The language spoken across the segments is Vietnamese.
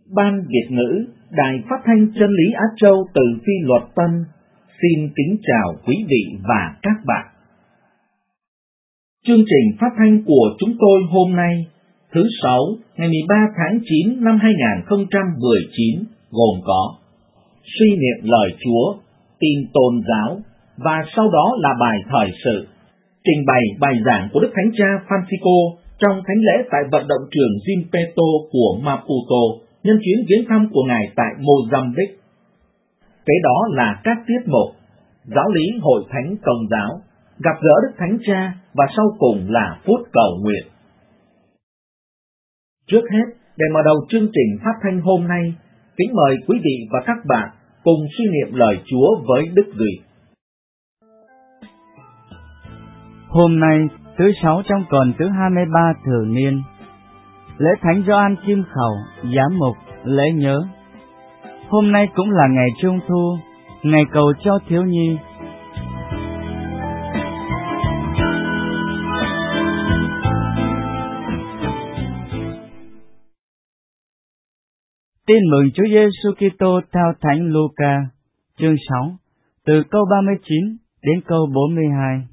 Ban Việt ngữ Đài Phát thanh Chân lý Á Châu từ Phi Luật Tân xin kính chào quý vị và các bạn. Chương trình phát thanh của chúng tôi hôm nay, thứ Sáu, ngày 13 tháng 9 năm 2019 gồm có suy niệm lời Chúa, tin tôn giáo và sau đó là bài thời sự, trình bày bài giảng của Đức Thánh Cha Francisco trong thánh lễ tại vận động trường Gimpeto của Maputo nhân chuyến viếng thăm của Ngài tại Mozambique. Kế đó là các tiết mục giáo lý Hội Thánh Công giáo, gặp gỡ Đức Thánh Cha và sau cùng là phút cầu nguyện. Trước hết, để mở đầu chương trình phát thanh hôm nay, kính mời quý vị và các bạn cùng suy niệm lời Chúa với Đức Duy. Hôm nay, thứ Sáu trong tuần thứ 23 thường niên, lễ Thánh Gioan Kim Khẩu, giám mục, lễ nhớ. Hôm nay cũng là ngày Trung thu, ngày cầu cho thiếu nhi. Tin mừng Chúa Giêsu Kitô theo Thánh Luca, chương 6, từ câu 39 đến câu 42.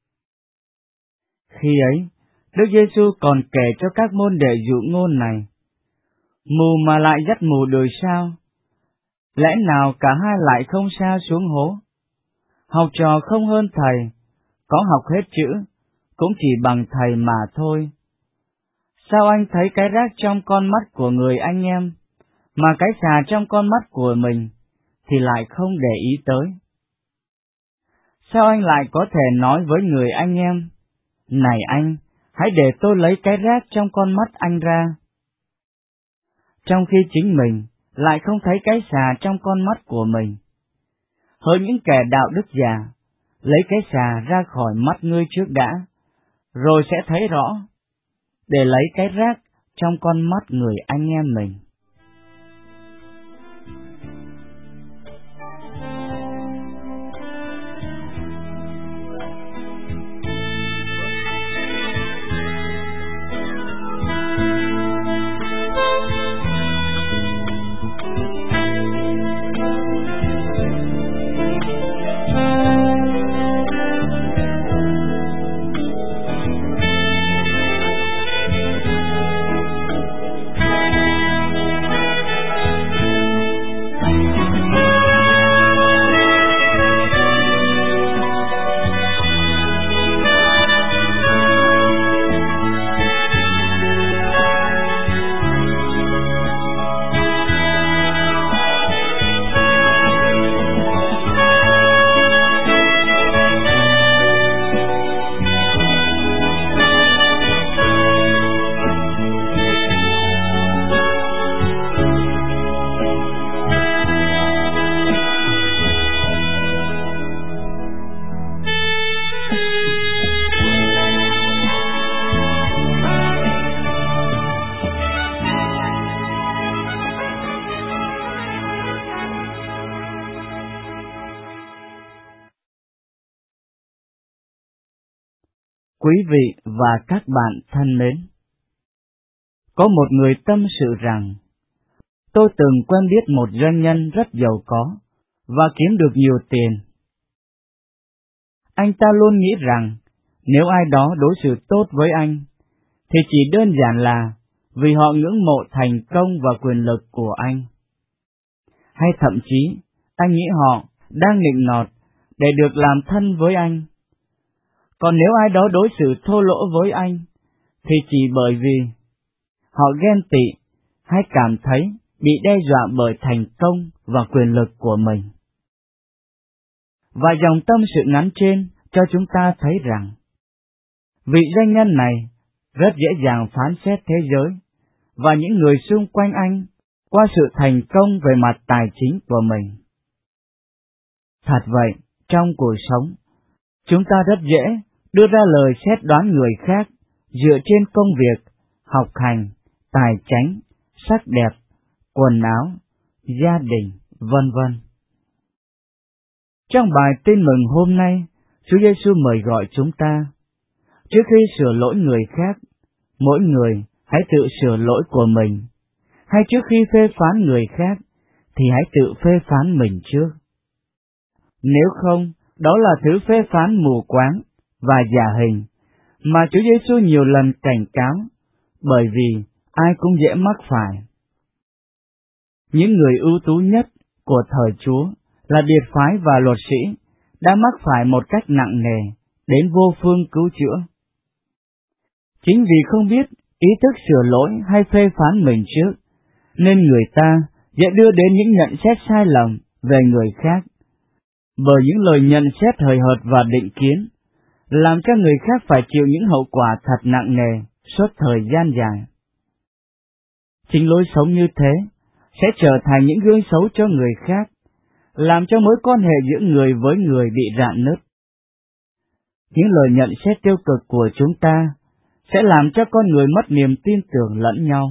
Khi ấy, Đức Giêsu còn kể cho các môn đệ dụ ngôn này: Mù mà lại dắt mù được sao? Lẽ nào cả hai lại không sa xuống hố? Học trò không hơn thầy, có học hết chữ, cũng chỉ bằng thầy mà thôi. Sao anh thấy cái rác trong con mắt của người anh em, mà cái xà trong con mắt của mình thì lại không để ý tới? Sao anh lại có thể nói với người anh em: Này anh, hãy để tôi lấy cái rác trong con mắt anh ra, trong khi chính mình lại không thấy cái xà trong con mắt của mình? Hỡi những kẻ đạo đức già, lấy cái xà ra khỏi mắt ngươi trước đã, rồi sẽ thấy rõ, để lấy cái rác trong con mắt người anh em mình. Quý vị và các bạn thân mến, có một người tâm sự rằng, tôi từng quen biết một doanh nhân rất giàu có và kiếm được nhiều tiền. Anh ta luôn nghĩ rằng, nếu ai đó đối xử tốt với anh, thì chỉ đơn giản là vì họ ngưỡng mộ thành công và quyền lực của anh. Hay thậm chí, anh nghĩ họ đang nịnh nọt để được làm thân với anh. Còn nếu ai đó đối xử thô lỗ với anh, thì chỉ bởi vì họ ghen tị hay cảm thấy bị đe dọa bởi thành công và quyền lực của mình. Và dòng tâm sự ngắn trên cho chúng ta thấy rằng, vị doanh nhân này rất dễ dàng phán xét thế giới và những người xung quanh anh qua sự thành công về mặt tài chính của mình. Thật vậy, trong cuộc sống, chúng ta rất dễ đưa ra lời xét đoán người khác dựa trên công việc, học hành, tài chánh, sắc đẹp, quần áo, gia đình, vân vân. Trong bài tin mừng hôm nay, Chúa Giêsu mời gọi chúng ta, trước khi sửa lỗi người khác, mỗi người hãy tự sửa lỗi của mình, hay trước khi phê phán người khác, thì hãy tự phê phán mình trước. Nếu không, đó là thứ phê phán mù quáng và giả hình, mà Chúa Giêsu nhiều lần cảnh cáo, bởi vì ai cũng dễ mắc phải. Những người ưu tú nhất của thời Chúa là biệt phái và luật sĩ đã mắc phải một cách nặng nề đến vô phương cứu chữa. Chính vì không biết ý thức sửa lỗi hay phê phán mình trước, nên người ta dễ đưa đến những nhận xét sai lầm về người khác, bởi những lời nhận xét hời hợt và định kiến, làm cho người khác phải chịu những hậu quả thật nặng nề suốt thời gian dài. Chính lối sống như thế sẽ trở thành những gương xấu cho người khác, làm cho mối quan hệ giữa người với người bị rạn nứt. Những lời nhận xét tiêu cực của chúng ta sẽ làm cho con người mất niềm tin tưởng lẫn nhau.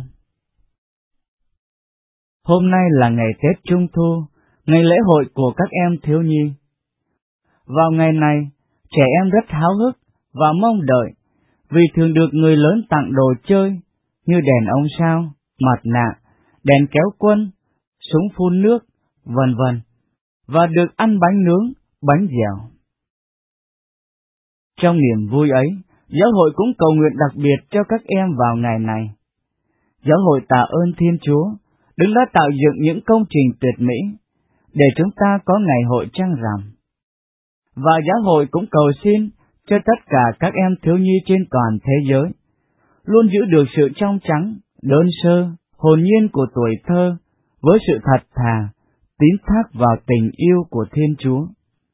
Hôm nay là ngày Tết Trung Thu, ngày lễ hội của các em thiếu nhi. Vào ngày này, trẻ em rất háo hức và mong đợi, vì thường được người lớn tặng đồ chơi như đèn ông sao, mặt nạ, đèn kéo quân, súng phun nước, vân vân, và được ăn bánh nướng, bánh dẻo. Trong niềm vui ấy, giáo hội cũng cầu nguyện đặc biệt cho các em vào ngày này. Giáo hội tạ ơn Thiên Chúa, Đấng đã tạo dựng những công trình tuyệt mỹ, để chúng ta có ngày hội trăng rằm. Và giáo hội cũng cầu xin cho tất cả các em thiếu nhi trên toàn thế giới luôn giữ được sự trong trắng, đơn sơ, hồn nhiên của tuổi thơ, với sự thật thà, tín thác vào tình yêu của Thiên Chúa.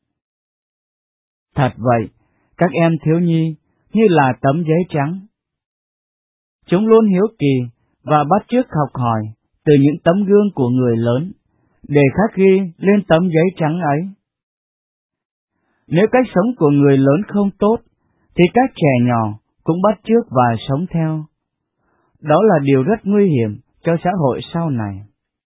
Thật vậy, các em thiếu nhi như là tấm giấy trắng. Chúng luôn hiếu kỳ và bắt chước học hỏi từ những tấm gương của người lớn, để khắc ghi lên tấm giấy trắng ấy. Nếu cách sống của người lớn không tốt, thì các trẻ nhỏ cũng bắt chước và sống theo. Đó là điều rất nguy hiểm cho xã hội sau này.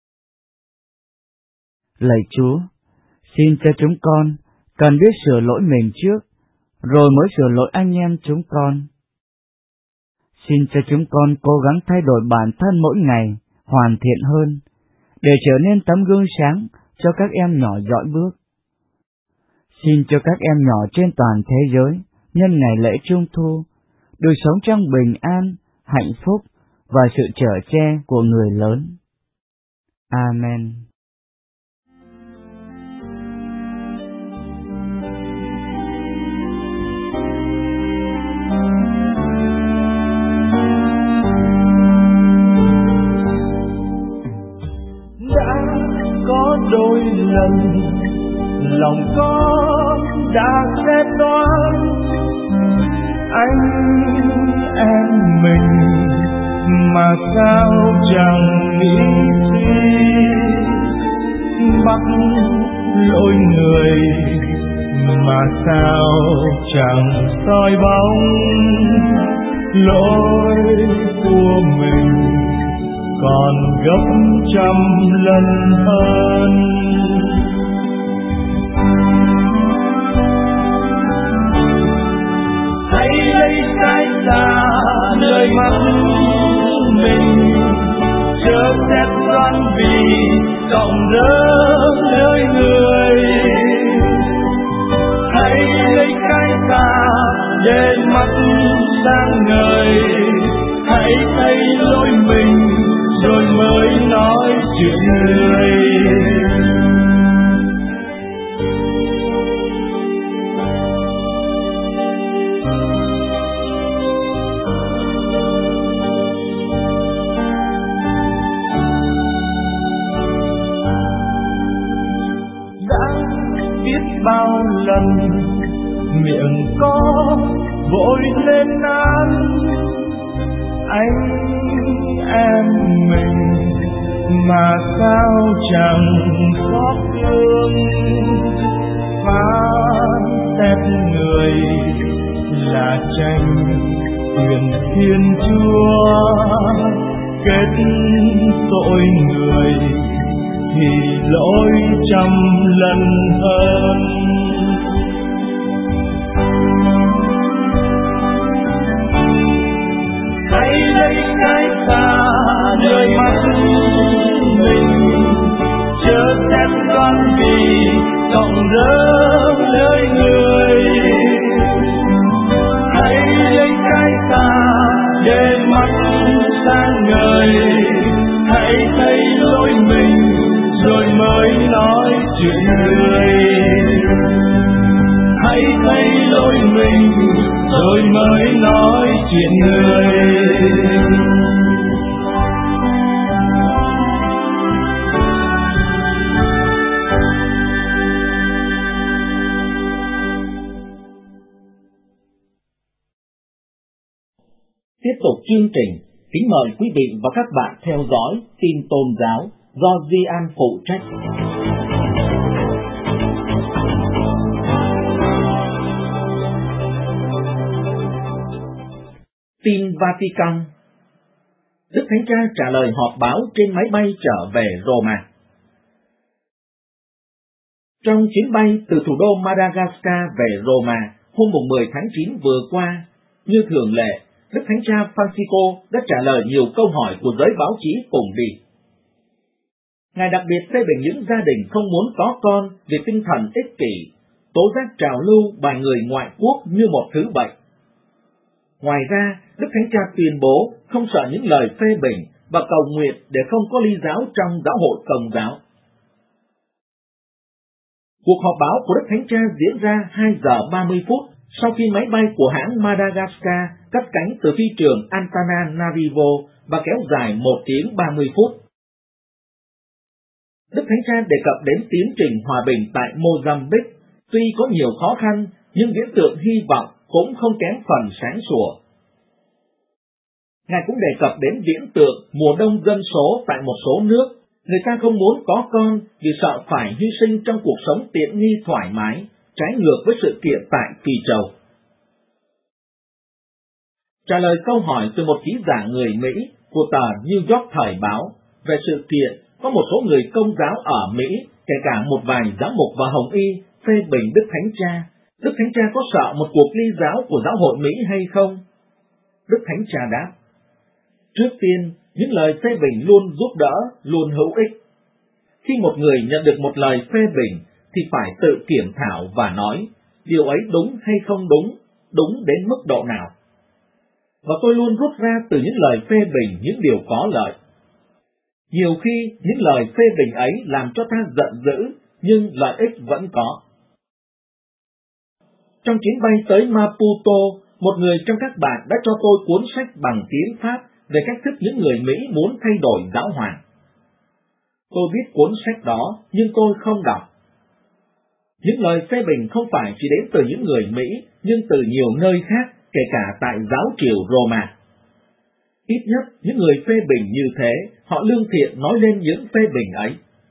Lạy Chúa, xin cho chúng con cần biết sửa lỗi mình trước, rồi mới sửa lỗi anh em chúng con. Xin cho chúng con cố gắng thay đổi bản thân mỗi ngày, hoàn thiện hơn, để trở nên tấm gương sáng cho các em nhỏ dõi bước. Xin cho các em nhỏ trên toàn thế giới, nhân ngày lễ Trung Thu, được sống trong bình an, hạnh phúc và sự chở che của người lớn. Amen. Đã có đôi lần lòng con đã xét đoán anh em mình, mà sao chẳng nghĩ suy, bắt lỗi người mà sao chẳng soi bóng lỗi của mình, còn gấp trăm lần hơn. Hãy lấy cái xa nơi mắt mình, chớ xét đoán vì cộng rỡ nơi người. Hãy lấy cái xa để mắt sáng ngời, hãy thấy lỗi mình rồi mới nói chuyện người. Bao lần miệng có vội lên án anh em mình, mà sao chẳng xót thương, phán xét người là tranh quyền Thiên Chúa, kết tội người thì lỗi trăm lần hơn. Hãy lấy cái xa nơi mắt chuyện người. Hãy thay lỗi mình rồi mới nói chuyện người. Tiếp tục chương trình, kính mời quý vị và các bạn theo dõi tin tôn giáo do Di An phụ trách. Tin Vatican. Đức Thánh Cha trả lời họp báo trên máy bay trở về Roma. Trong chuyến bay từ thủ đô Madagascar về Roma hôm 10 tháng 9 vừa qua, như thường lệ, Đức Thánh Cha Francisco đã trả lời nhiều câu hỏi của giới báo chí cùng đi. Ngài đặc biệt phê bình những gia đình không muốn có con vì tinh thần ích kỷ, tố giác trào lưu bài người ngoại quốc như một thứ bệnh. Ngoài ra, Đức Thánh Cha tuyên bố không sợ những lời phê bình và cầu nguyện để không có ly giáo trong giáo hội Công giáo. Cuộc họp báo của Đức Thánh Cha diễn ra 2 giờ 30 phút sau khi máy bay của hãng Madagascar cất cánh từ phi trường Antananarivo và kéo dài 1 tiếng 30 phút. Đức Thánh Cha đề cập đến tiến trình hòa bình tại Mozambique, tuy có nhiều khó khăn, nhưng viễn tượng hy vọng cũng không kém phần sáng sủa. Ngài cũng đề cập đến viễn tượng mùa đông dân số tại một số nước. Người ta không muốn có con vì sợ phải hy sinh trong cuộc sống tiện nghi thoải mái, trái ngược với sự kiện tại Phi Châu. Trả lời câu hỏi từ một ký giả người Mỹ của tờ New York Thời báo về sự kiện có một số người Công giáo ở Mỹ, kể cả một vài giám mục và hồng y, phê bình Đức Thánh Cha có sợ một cuộc ly giáo của giáo hội Mỹ hay không? Đức Thánh Cha đáp: trước tiên, những lời phê bình luôn giúp đỡ, luôn hữu ích. Khi một người nhận được một lời phê bình, thì phải tự kiểm thảo và nói, điều ấy đúng hay không đúng, đúng đến mức độ nào. Và tôi luôn rút ra từ những lời phê bình những điều có lợi. Nhiều khi, những lời phê bình ấy làm cho ta giận dữ, nhưng lợi ích vẫn có. Trong chuyến bay tới Maputo, một người trong các bạn đã cho tôi cuốn sách bằng tiếng Pháp về cách thức những người Mỹ muốn thay đổi giáo hoàng. Tôi biết cuốn sách đó, nhưng tôi không đọc. Những lời phê bình không phải chỉ đến từ những người Mỹ, nhưng từ nhiều nơi khác, kể cả tại giáo triều Roma. Ít nhất, những người phê bình như thế, họ lương thiện nói lên những phê bình ấy.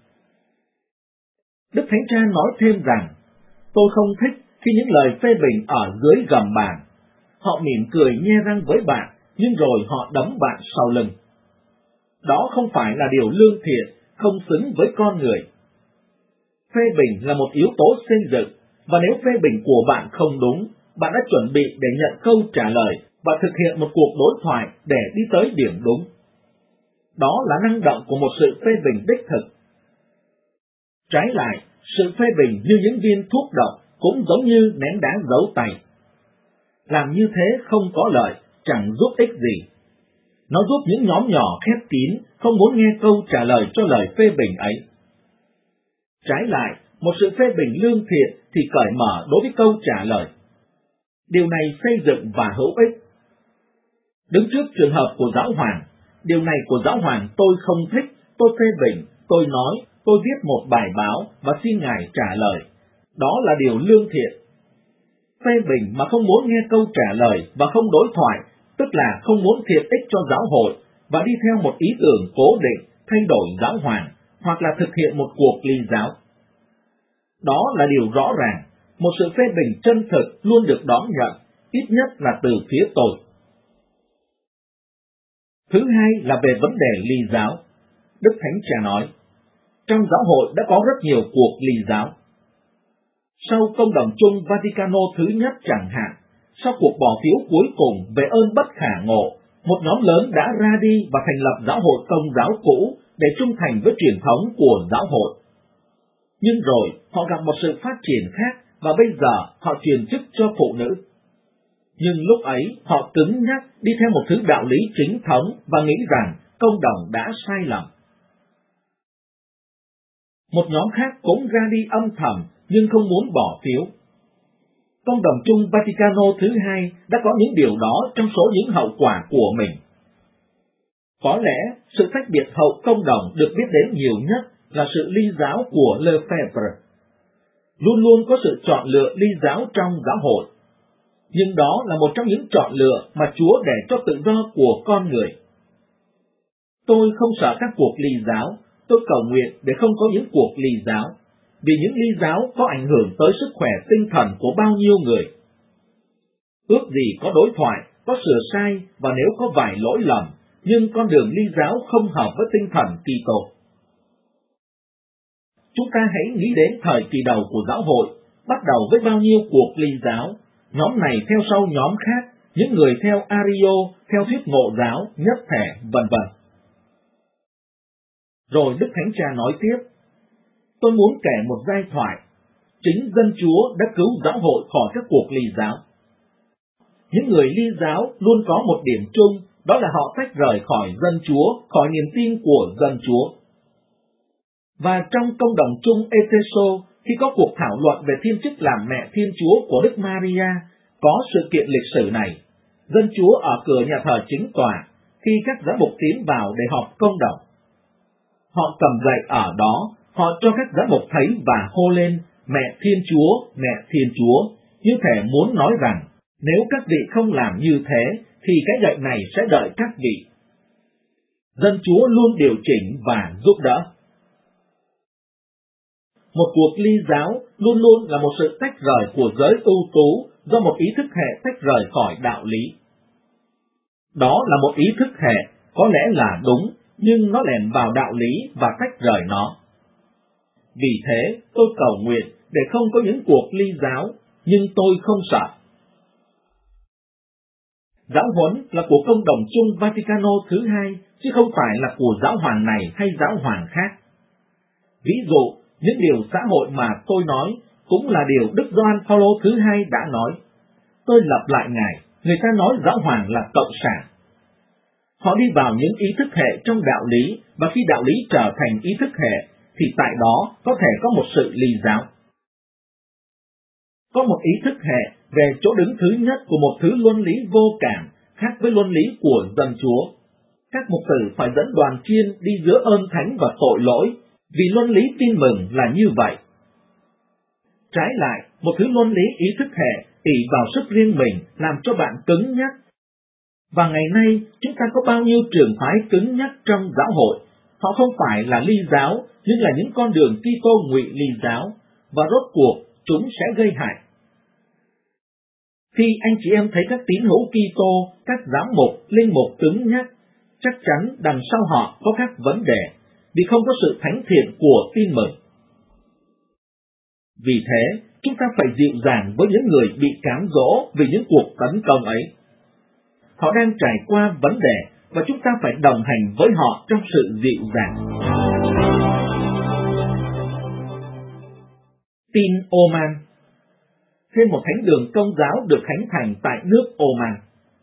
Đức Thánh Cha nói thêm rằng, tôi không thích khi những lời phê bình ở dưới gầm bàn. Họ mỉm cười nhe răng với bạn, nhưng rồi họ đấm bạn sau lưng. Đó không phải là điều lương thiện, không xứng với con người. Phê bình là một yếu tố xây dựng, và nếu phê bình của bạn không đúng, bạn đã chuẩn bị để nhận câu trả lời và thực hiện một cuộc đối thoại để đi tới điểm đúng. Đó là năng động của một sự phê bình đích thực. Trái lại, sự phê bình như những viên thuốc độc cũng giống như ném đá giấu tay. Làm như thế không có lợi, chẳng giúp ích gì. Nó giúp những nhóm nhỏ khép kín, không muốn nghe câu trả lời cho lời phê bình ấy. Trái lại, một sự phê bình lương thiện thì cởi mở đối với câu trả lời. Điều này xây dựng và hữu ích. Đứng trước trường hợp của giáo hoàng, điều này của giáo hoàng tôi không thích, tôi phê bình, tôi nói, tôi viết một bài báo và xin ngài trả lời. Đó là điều lương thiện. Phê bình mà không muốn nghe câu trả lời và không đối thoại, tức là không muốn thiện ích cho giáo hội và đi theo một ý tưởng cố định, thay đổi giáo hoàng, hoặc là thực hiện một cuộc ly giáo. Đó là điều rõ ràng, một sự phê bình chân thực luôn được đón nhận, ít nhất là từ phía tôi. Thứ hai là về vấn đề ly giáo. Đức Thánh Cha nói, trong giáo hội đã có rất nhiều cuộc ly giáo. Sau công đồng chung Vaticano thứ nhất chẳng hạn, sau cuộc bỏ phiếu cuối cùng về ơn bất khả ngộ, một nhóm lớn đã ra đi và thành lập giáo hội Công giáo cũ để trung thành với truyền thống của giáo hội. Nhưng rồi họ gặp một sự phát triển khác và bây giờ họ truyền chức cho phụ nữ. Nhưng lúc ấy họ cứng nhắc đi theo một thứ đạo lý chính thống và nghĩ rằng công đồng đã sai lầm. Một nhóm khác cũng ra đi âm thầm nhưng không muốn bỏ phiếu. Công đồng chung Vaticano thứ hai đã có những điều đó trong số những hậu quả của mình. Có lẽ sự tách biệt hậu công đồng được biết đến nhiều nhất là sự ly giáo của Lefebvre. Luôn luôn có sự chọn lựa ly giáo trong giáo hội. Nhưng đó là một trong những chọn lựa mà Chúa để cho tự do của con người. Tôi không sợ các cuộc ly giáo, tôi cầu nguyện để không có những cuộc ly giáo, vì những ly giáo có ảnh hưởng tới sức khỏe tinh thần của bao nhiêu người. Ước gì có đối thoại, có sửa sai và nếu có vài lỗi lầm, nhưng con đường ly giáo không hợp với tinh thần Kitô. Chúng ta hãy nghĩ đến thời kỳ đầu của giáo hội, bắt đầu với bao nhiêu cuộc ly giáo, nhóm này theo sau nhóm khác, những người theo Ario, theo thuyết Ngộ giáo, nhất thể, vân vân. Rồi Đức Thánh Cha nói tiếp, tôi muốn kể một giai thoại. Chính dân Chúa đã cứu giáo hội khỏi các cuộc ly giáo. Những người ly giáo luôn có một điểm chung, đó là họ tách rời khỏi dân Chúa, khỏi niềm tin của dân Chúa. Và trong công đồng chung Epheso, khi có cuộc thảo luận về thiên chức làm mẹ Thiên Chúa của Đức Maria, có sự kiện lịch sử này. Dân Chúa ở cửa nhà thờ chính tòa, khi các giám mục tiến vào để họp công đồng. Họ cầm gậy ở đó, họ cho các giám mục thấy và hô lên, mẹ Thiên Chúa, mẹ Thiên Chúa, như thể muốn nói rằng, nếu các vị không làm như thế, thì cái gậy này sẽ đợi các vị. Dân Chúa luôn điều chỉnh và giúp đỡ. Một cuộc ly giáo luôn luôn là một sự tách rời của giới ưu tú do một ý thức hệ tách rời khỏi đạo lý. Đó là một ý thức hệ, có lẽ là đúng, nhưng nó lẻn vào đạo lý và tách rời nó. Vì thế, tôi cầu nguyện để không có những cuộc ly giáo, nhưng tôi không sợ. Giáo huấn là của công đồng chung Vaticano thứ hai, chứ không phải là của giáo hoàng này hay giáo hoàng khác. Ví dụ, những điều xã hội mà tôi nói cũng là điều Đức Gioan Phaolô thứ hai đã nói. Tôi lặp lại Ngài, người ta nói giáo hoàng là cộng sản. Họ đi vào những ý thức hệ trong đạo lý, và khi đạo lý trở thành ý thức hệ, thì tại đó có thể có một sự ly giáo. Có một ý thức hệ về chỗ đứng thứ nhất của một thứ luân lý vô cảm, khác với luân lý của dân Chúa. Các mục tử phải dẫn đoàn chiên đi giữa ơn thánh và tội lỗi, vì luân lý tin mừng là như vậy. Trái lại, một thứ luân lý ý thức hệ ỷ vào sức riêng mình làm cho bạn cứng nhắc. Và ngày nay, chúng ta có bao nhiêu trường phái cứng nhắc trong giáo hội. Họ không phải là ly giáo, nhưng là những con đường Kitô ngụy ly giáo, và rốt cuộc chúng sẽ gây hại. Khi anh chị em thấy các tín hữu Kitô, các giám mục, linh mục cứng nhắc, chắc chắn đằng sau họ có các vấn đề, vì không có sự thánh thiện của tin mừng. Vì thế, chúng ta phải dịu dàng với những người bị cám dỗ vì những cuộc tấn công ấy. Họ đang trải qua vấn đề, và chúng ta phải đồng hành với họ trong sự dịu dàng. Tin Oman. Thêm một thánh đường công giáo được khánh thành tại nước Oman.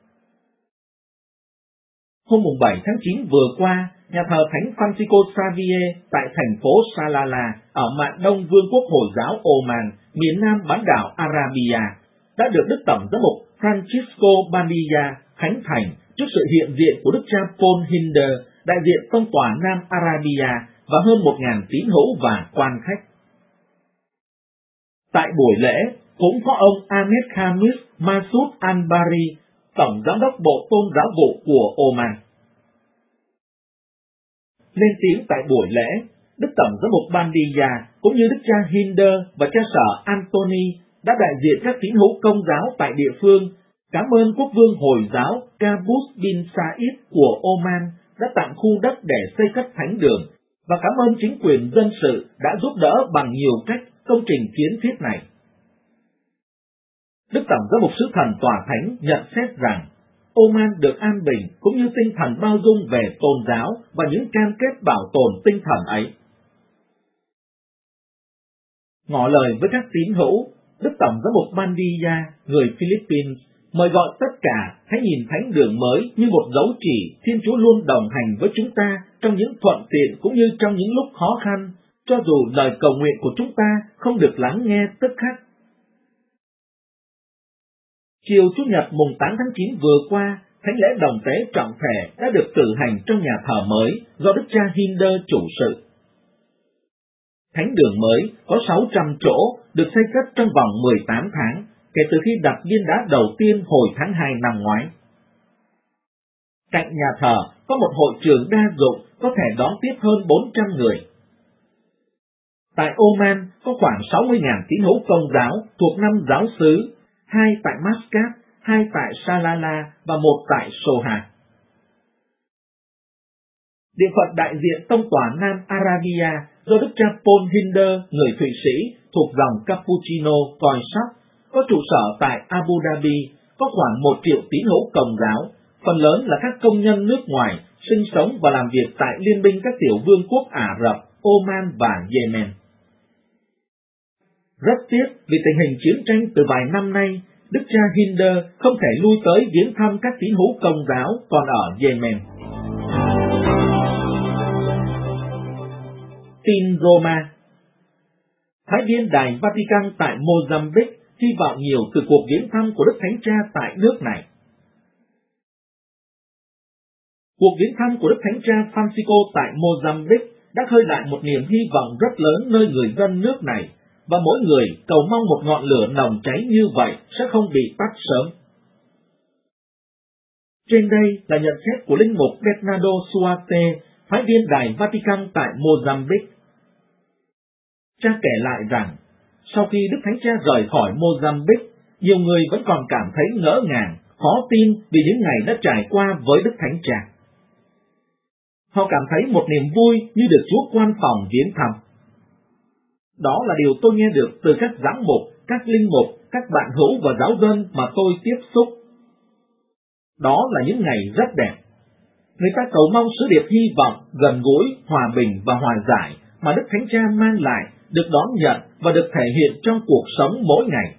Hôm 7 tháng 9 vừa qua, nhà thờ Thánh Francisco Xavier tại thành phố Salalah ở mạn đông Vương quốc Hồi giáo Oman, miền nam bán đảo Arabia, đã được Đức Tổng giám mục Francisco Bandia khánh thành trước sự hiện diện của Đức cha Paul Hinder, đại diện tông tòa Nam Arabia và hơn 1.000 tín hữu và quan khách. Tại buổi lễ, cũng có ông Ahmed Khamis Masoud Al-Bari, Tổng Giám đốc Bộ Tôn giáo vụ của Oman. Lên tiếng tại buổi lễ, Đức Tổng Giám mục Bandia cũng như Đức cha Hinder và cha sở Anthony đã đại diện các tín hữu công giáo tại địa phương cảm ơn Quốc vương Hồi giáo Qaboos bin Said của Oman đã tặng khu đất để xây cất thánh đường và cảm ơn chính quyền dân sự đã giúp đỡ bằng nhiều cách công trình kiến thiết này. Đức Tổng giám mục sứ thần tòa thánh nhận xét rằng Oman được an bình cũng như tinh thần bao dung về tôn giáo và những cam kết bảo tồn tinh thần ấy. Ngỏ lời với các tín hữu, Đức Tổng giám mục Bandia, người Philippines, mời gọi tất cả hãy nhìn thánh đường mới như một dấu chỉ Thiên Chúa luôn đồng hành với chúng ta trong những thuận tiện cũng như trong những lúc khó khăn, cho dù lời cầu nguyện của chúng ta không được lắng nghe tức khắc. Chiều Chủ nhật mùng 8 tháng 9 vừa qua, thánh lễ đồng tế trọng thể đã được cử hành trong nhà thờ mới do Đức cha Hinder chủ sự. Thánh đường mới có 600 chỗ được xây cất trong vòng 18 tháng, kể từ khi đặt viên đá đầu tiên hồi tháng 2 năm ngoái. Cạnh nhà thờ có một hội trường đa dụng có thể đón tiếp hơn 400 người. Tại Oman có khoảng 60.000 tín hữu Công giáo thuộc 5 giáo xứ, 2 tại Muscat, 2 tại Salalah và 1 tại Soha. Địa phận đại diện tông tòa Nam Arabia do Đức cha Paul Hinder, người Thụy Sĩ thuộc dòng Cappuccino coi sóc, có trụ sở tại Abu Dhabi, có khoảng 1 triệu tín hữu Công giáo, phần lớn là các công nhân nước ngoài sinh sống và làm việc tại Liên minh các tiểu vương quốc Ả Rập, Oman và Yemen. Rất tiếc vì tình hình chiến tranh từ vài năm nay, Đức cha Hinder không thể lui tới viếng thăm các tín hữu Công giáo còn ở Yemen. Tin Roma. Thái viên Đài Vatican tại Mozambique hy vọng nhiều từ cuộc viếng thăm của Đức Thánh Cha tại nước này. Cuộc viếng thăm của Đức Thánh Cha Francisco tại Mozambique đã khơi lại một niềm hy vọng rất lớn nơi người dân nước này, và mỗi người cầu mong một ngọn lửa nồng cháy như vậy sẽ không bị tắt sớm. Trên đây là nhận xét của linh mục Bernardo Suarte, phái viên Đài Vatican tại Mozambique. Cha kể lại rằng, sau khi Đức Thánh Cha rời khỏi Mozambique, nhiều người vẫn còn cảm thấy ngỡ ngàng, khó tin vì những ngày đã trải qua với Đức Thánh Cha. Họ cảm thấy một niềm vui như được Chúa quan phòng viếng thăm. Đó là điều tôi nghe được từ các giám mục, các linh mục, các bạn hữu và giáo dân mà tôi tiếp xúc. Đó là những ngày rất đẹp. Người ta cầu mong sứ điệp hy vọng, gần gũi, hòa bình và hòa giải mà Đức Thánh Cha mang lại được đón nhận và được thể hiện trong cuộc sống mỗi ngày.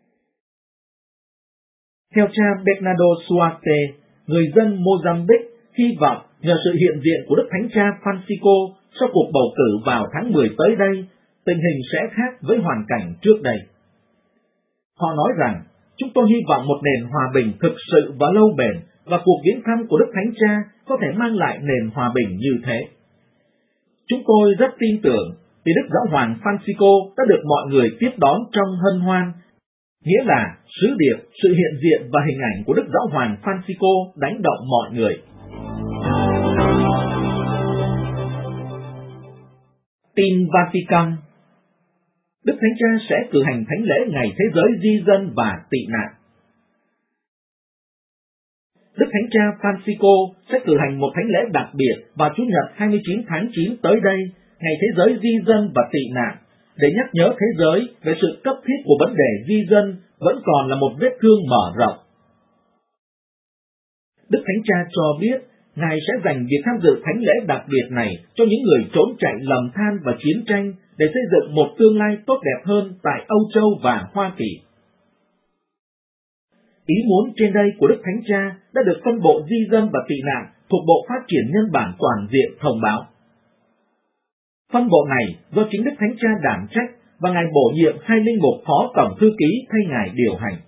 Theo cha Bernardo Suarte, người dân Mozambique hy vọng nhờ sự hiện diện của Đức Thánh Cha Francisco sau cuộc bầu cử vào tháng 10 tới đây, tình hình sẽ khác với hoàn cảnh trước đây. Họ nói rằng, chúng tôi hy vọng một nền hòa bình thực sự và lâu bền, và cuộc viếng thăm của Đức Thánh Cha có thể mang lại nền hòa bình như thế. Chúng tôi rất tin tưởng vì Đức Giáo hoàng Francisco đã được mọi người tiếp đón trong hân hoan, nghĩa là sứ điệp, sự hiện diện và hình ảnh của Đức Giáo hoàng Francisco đánh động mọi người. Tin Vatican. Đức Thánh Cha sẽ cử hành thánh lễ Ngày Thế giới di dân và tị nạn. Đức Thánh Cha Francisco sẽ cử hành một thánh lễ đặc biệt vào Chủ nhật 29 tháng 9 tới đây, Ngày Thế giới di dân và tị nạn, để nhắc nhớ thế giới về sự cấp thiết của vấn đề di dân vẫn còn là một vết thương mở rộng. Đức Thánh Cha cho biết, Ngài sẽ dành việc tham dự thánh lễ đặc biệt này cho những người trốn chạy lầm than và chiến tranh để xây dựng một tương lai tốt đẹp hơn tại Âu Châu và Hoa Kỳ. Ý muốn trên đây của Đức Thánh Cha đã được phân bộ di dân và tị nạn thuộc Bộ Phát triển Nhân bản Toàn diện thông báo. Phân bộ này do chính Đức Thánh Cha đảm trách và Ngài bổ nhiệm 2 linh mục phó tổng thư ký thay Ngài điều hành.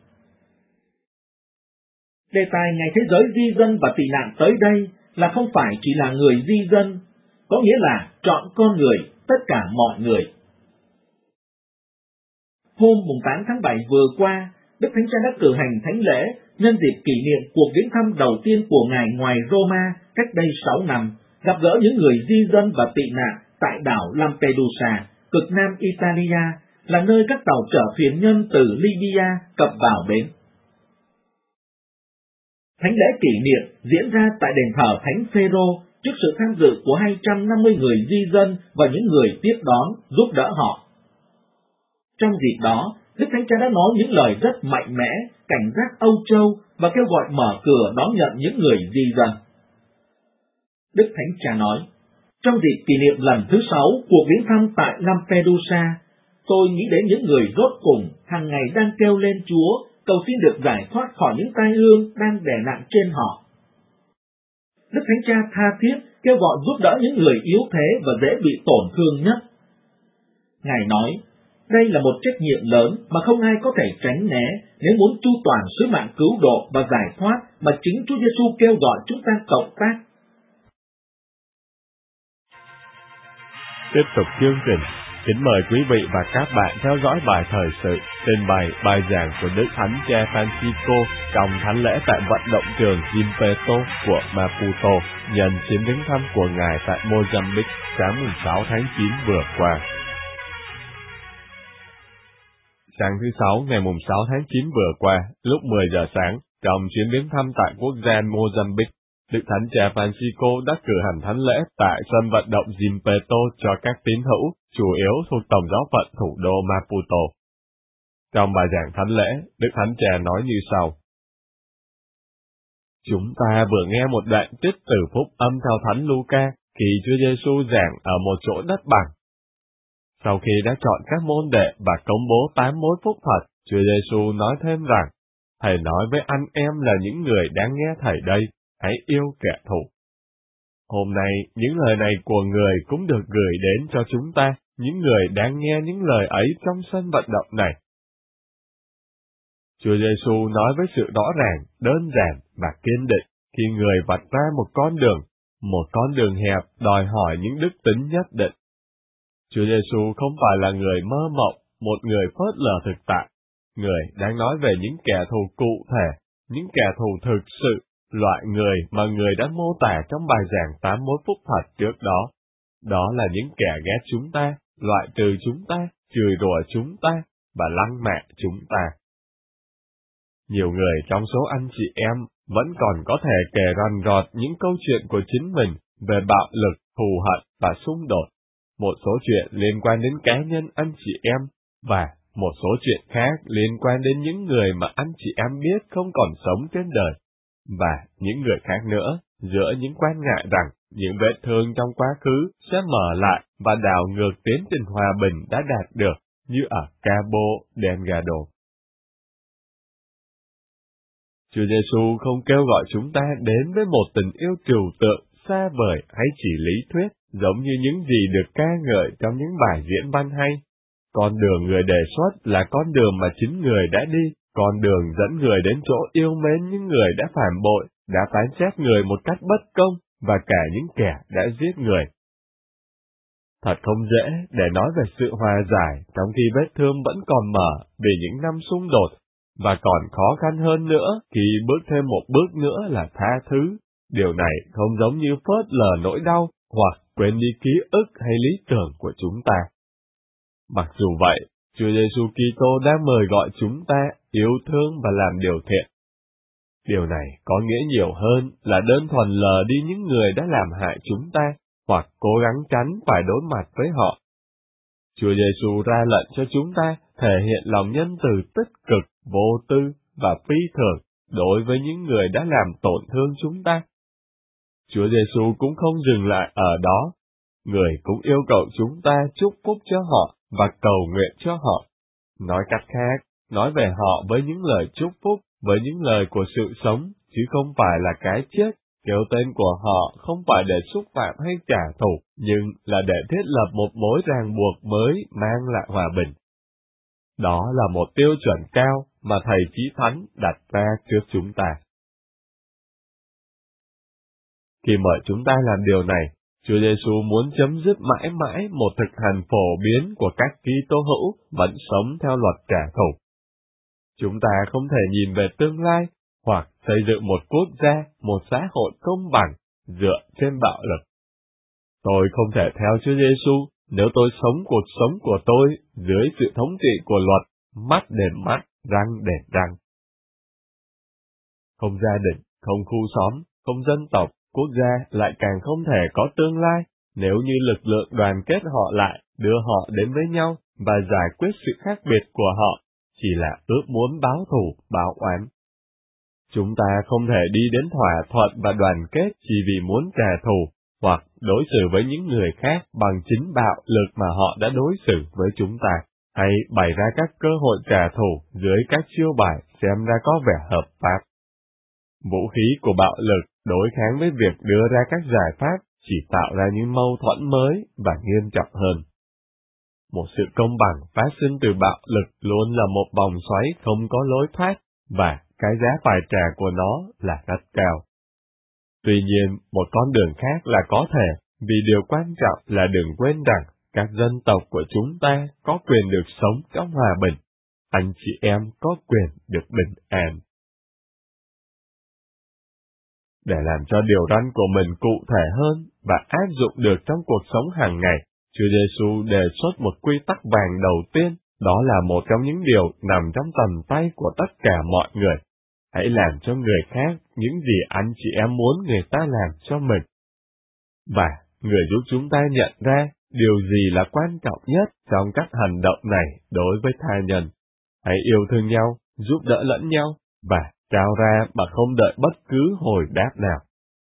Đề tài Ngày Thế giới di dân và tị nạn tới đây là không phải chỉ là người di dân, có nghĩa là chọn con người, tất cả mọi người. Hôm 8 tháng 7 vừa qua, Đức Thánh Cha đã cử hành thánh lễ nhân dịp kỷ niệm cuộc viếng thăm đầu tiên của Ngài ngoài Roma cách đây 6 năm, gặp gỡ những người di dân và tị nạn tại đảo Lampedusa, cực nam Italia, là nơi các tàu chở thuyền nhân từ Libya cập vào bến. Thánh lễ kỷ niệm diễn ra tại đền thờ Thánh Phêrô trước sự tham dự của 250 người di dân và những người tiếp đón, giúp đỡ họ. Trong dịp đó, Đức Thánh Cha đã nói những lời rất mạnh mẽ, cảnh giác Âu Châu và kêu gọi mở cửa đón nhận những người di dân. Đức Thánh Cha nói, trong dịp kỷ niệm lần thứ 6 cuộc viếng thăm tại Lampedusa, tôi nghĩ đến những người rốt cùng hàng ngày đang kêu lên Chúa, cầu xin được giải thoát khỏi những tai ương đang đè nặng trên họ. Đức Thánh Cha tha thiết kêu gọi giúp đỡ những người yếu thế và dễ bị tổn thương nhất. Ngài nói, đây là một trách nhiệm lớn mà không ai có thể tránh né nếu muốn chu toàn sứ mạng cứu độ và giải thoát mà chính Chúa Giêsu kêu gọi chúng ta cộng tác. Tiếp tục chương trình, kính mời quý vị và các bạn theo dõi bài thời sự trình bày bài giảng của Đức Thánh Cha Francisco trong thánh lễ tại vận động trường Gimpeto của Maputo nhân chuyến viếng thăm của Ngài tại Mozambique sáng 6 tháng 9 vừa qua. Sáng thứ Sáu ngày 6 tháng 9 vừa qua, lúc 10 giờ sáng, trong chuyến viếng thăm tại quốc gia Mozambique, Đức Thánh Cha Francisco đã cử hành thánh lễ tại sân vận động Gimpeto cho các tín hữu, chủ yếu thuộc Tổng giáo phận thủ đô Maputo. Trong bài giảng thánh lễ, Đức Thánh Cha nói như sau. Chúng ta vừa nghe một đoạn trích từ phúc âm theo Thánh Luca khi Chúa Giêsu giảng ở một chỗ đất bằng. Sau khi đã chọn các môn đệ và công bố 8 mối phúc thật, Chúa Giêsu nói thêm rằng, Thầy nói với anh em là những người đang nghe Thầy đây, hãy yêu kẻ thù. Hôm nay, những lời này của Người cũng được gửi đến cho chúng ta, những người đang nghe những lời ấy trong sân vận động này. Chúa Giêsu nói với sự rõ ràng, đơn giản và kiên định khi Người vạch ra một con đường hẹp đòi hỏi những đức tính nhất định. Chúa Giêsu không phải là người mơ mộng, một người phớt lờ thực tại. Người đang nói về những kẻ thù cụ thể, những kẻ thù thực sự, loại người mà Người đã mô tả trong bài giảng 8 mối phúc thật trước đó. Đó là những kẻ ghét chúng ta, loại trừ chúng ta, chửi rủa chúng ta, và lăng mạ chúng ta. Nhiều người trong số anh chị em vẫn còn có thể kể rằn rọt những câu chuyện của chính mình về bạo lực, thù hận và xung đột. Một số chuyện liên quan đến cá nhân anh chị em, và một số chuyện khác liên quan đến những người mà anh chị em biết không còn sống trên đời, và những người khác nữa, giữa những quan ngại rằng những vết thương trong quá khứ sẽ mở lại và đảo ngược tiến trình hòa bình đã đạt được, như ở Cabo Delgado. Chúa Giêsu không kêu gọi chúng ta đến với một tình yêu trừu tượng, xa vời hay chỉ lý thuyết, giống như những gì được ca ngợi trong những bài diễn văn hay. Con đường Người đề xuất là con đường mà chính Người đã đi, con đường dẫn Người đến chỗ yêu mến những người đã phản bội, đã phán xét Người một cách bất công, và cả những kẻ đã giết Người. Thật không dễ để nói về sự hòa giải trong khi vết thương vẫn còn mở vì những năm xung đột, và còn khó khăn hơn nữa khi bước thêm một bước nữa là tha thứ. Điều này không giống như phớt lờ nỗi đau hoặc quên đi ký ức hay lý tưởng của chúng ta. Mặc dù vậy, Chúa Giêsu Kitô đã mời gọi chúng ta yêu thương và làm điều thiện. Điều này có nghĩa nhiều hơn là đơn thuần lờ đi những người đã làm hại chúng ta, hoặc cố gắng tránh phải đối mặt với họ. Chúa Giêsu ra lệnh cho chúng ta thể hiện lòng nhân từ tích cực, vô tư và phi thường đối với những người đã làm tổn thương chúng ta. Chúa Giêsu cũng không dừng lại ở đó. Người cũng yêu cầu chúng ta chúc phúc cho họ và cầu nguyện cho họ. Nói cách khác, nói về họ với những lời chúc phúc, với những lời của sự sống, chứ không phải là cái chết. Kêu tên của họ không phải để xúc phạm hay trả thù, nhưng là để thiết lập một mối ràng buộc mới mang lại hòa bình. Đó là một tiêu chuẩn cao mà Thầy Chí Thánh đặt ra trước chúng ta. Khi mời chúng ta làm điều này, Chúa Giêsu muốn chấm dứt mãi mãi một thực hành phổ biến của các Kitô hữu vẫn sống theo luật trả thù. Chúng ta không thể nhìn về tương lai hoặc xây dựng một quốc gia, một xã hội công bằng dựa trên bạo lực. Tôi không thể theo Chúa Giêsu nếu tôi sống cuộc sống của tôi dưới sự thống trị của luật, mắt đền mắt, răng đền răng. Không gia đình, không khu xóm, không dân tộc, quốc gia lại càng không thể có tương lai nếu như lực lượng đoàn kết họ lại, đưa họ đến với nhau và giải quyết sự khác biệt của họ chỉ là ước muốn báo thù, báo oán. Chúng ta không thể đi đến thỏa thuận và đoàn kết chỉ vì muốn trả thù, hoặc đối xử với những người khác bằng chính bạo lực mà họ đã đối xử với chúng ta, hay bày ra các cơ hội trả thù dưới các chiêu bài xem ra có vẻ hợp pháp. Vũ khí của bạo lực đối kháng với việc đưa ra các giải pháp chỉ tạo ra những mâu thuẫn mới và nghiêm trọng hơn. Một sự công bằng phát sinh từ bạo lực luôn là một vòng xoáy không có lối thoát, và cái giá phải trả của nó là rất cao. Tuy nhiên, một con đường khác là có thể, vì điều quan trọng là đừng quên rằng các dân tộc của chúng ta có quyền được sống trong hòa bình. Anh chị em có quyền được bình an. Để làm cho điều răn của mình cụ thể hơn và áp dụng được trong cuộc sống hàng ngày, Chúa Giêsu đề xuất một quy tắc vàng đầu tiên, đó là một trong những điều nằm trong tầm tay của tất cả mọi người. Hãy làm cho người khác những gì anh chị em muốn người ta làm cho mình. Và người giúp chúng ta nhận ra điều gì là quan trọng nhất trong các hành động này đối với tha nhân. Hãy yêu thương nhau, giúp đỡ lẫn nhau, và trao ra mà không đợi bất cứ hồi đáp nào.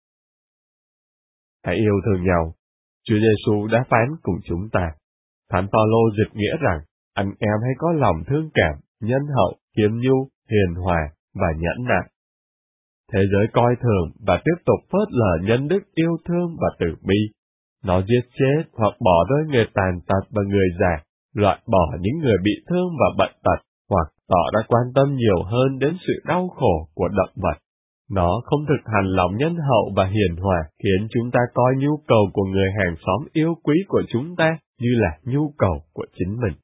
Hãy yêu thương nhau. Chúa Giêsu đã phán cùng chúng ta. Thánh Phaolô dịch nghĩa rằng, anh em hãy có lòng thương cảm, nhân hậu, khiêm nhu, hiền hòa và nhẫn nại. Thế giới coi thường và tiếp tục phớt lờ nhân đức yêu thương và từ bi. Nó giết chết hoặc bỏ rơi người tàn tật và người già, loại bỏ những người bị thương và bệnh tật, hoặc tỏ ra quan tâm nhiều hơn đến sự đau khổ của động vật. Nó không thực hành lòng nhân hậu và hiền hòa, khiến chúng ta coi nhu cầu của người hàng xóm yêu quý của chúng ta như là nhu cầu của chính mình.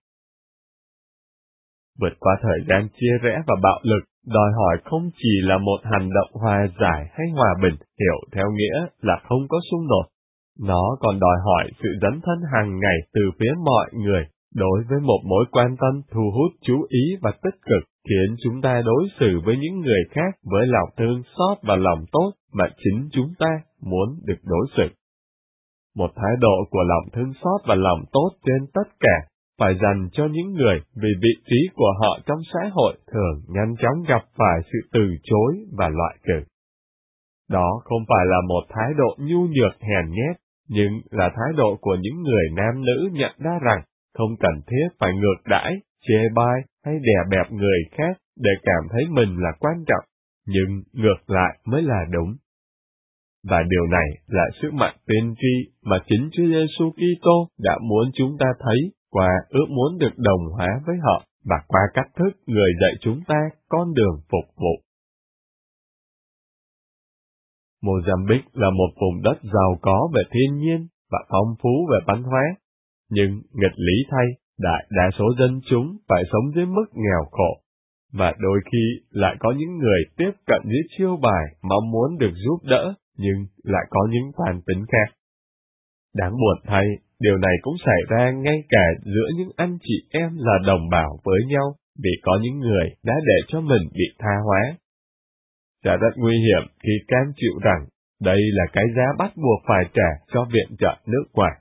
Vượt qua thời gian chia rẽ và bạo lực, đòi hỏi không chỉ là một hành động hòa giải hay hòa bình, hiểu theo nghĩa là không có xung đột. Nó còn đòi hỏi sự dấn thân hàng ngày từ phía mọi người, đối với một mối quan tâm thu hút chú ý và tích cực, khiến chúng ta đối xử với những người khác với lòng thương xót và lòng tốt mà chính chúng ta muốn được đối xử. Một thái độ của lòng thương xót và lòng tốt trên tất cả, phải dành cho những người vì vị trí của họ trong xã hội thường nhanh chóng gặp phải sự từ chối và loại trừ. Đó không phải là một thái độ nhu nhược hèn nhát, nhưng là thái độ của những người nam nữ nhận ra rằng không cần thiết phải ngược đãi, chê bai hay đè bẹp người khác để cảm thấy mình là quan trọng, nhưng ngược lại mới là đúng. Và điều này là sức mạnh tiên tri mà chính Chúa Giêsu Kitô đã muốn chúng ta thấy qua ước muốn được đồng hóa với họ và qua cách thức người dạy chúng ta con đường phục vụ. Mozambique là một vùng đất giàu có về thiên nhiên và phong phú về văn hóa, nhưng nghịch lý thay, đại đa số dân chúng phải sống dưới mức nghèo khổ, và đôi khi lại có những người tiếp cận dưới chiêu bài mong muốn được giúp đỡ, nhưng lại có những toan tính khác. Đáng buồn thay, điều này cũng xảy ra ngay cả giữa những anh chị em là đồng bào với nhau, vì có những người đã để cho mình bị tha hóa. Sẽ rất nguy hiểm khi cam chịu rằng đây là cái giá bắt buộc phải trả cho viện trợ nước ngoài.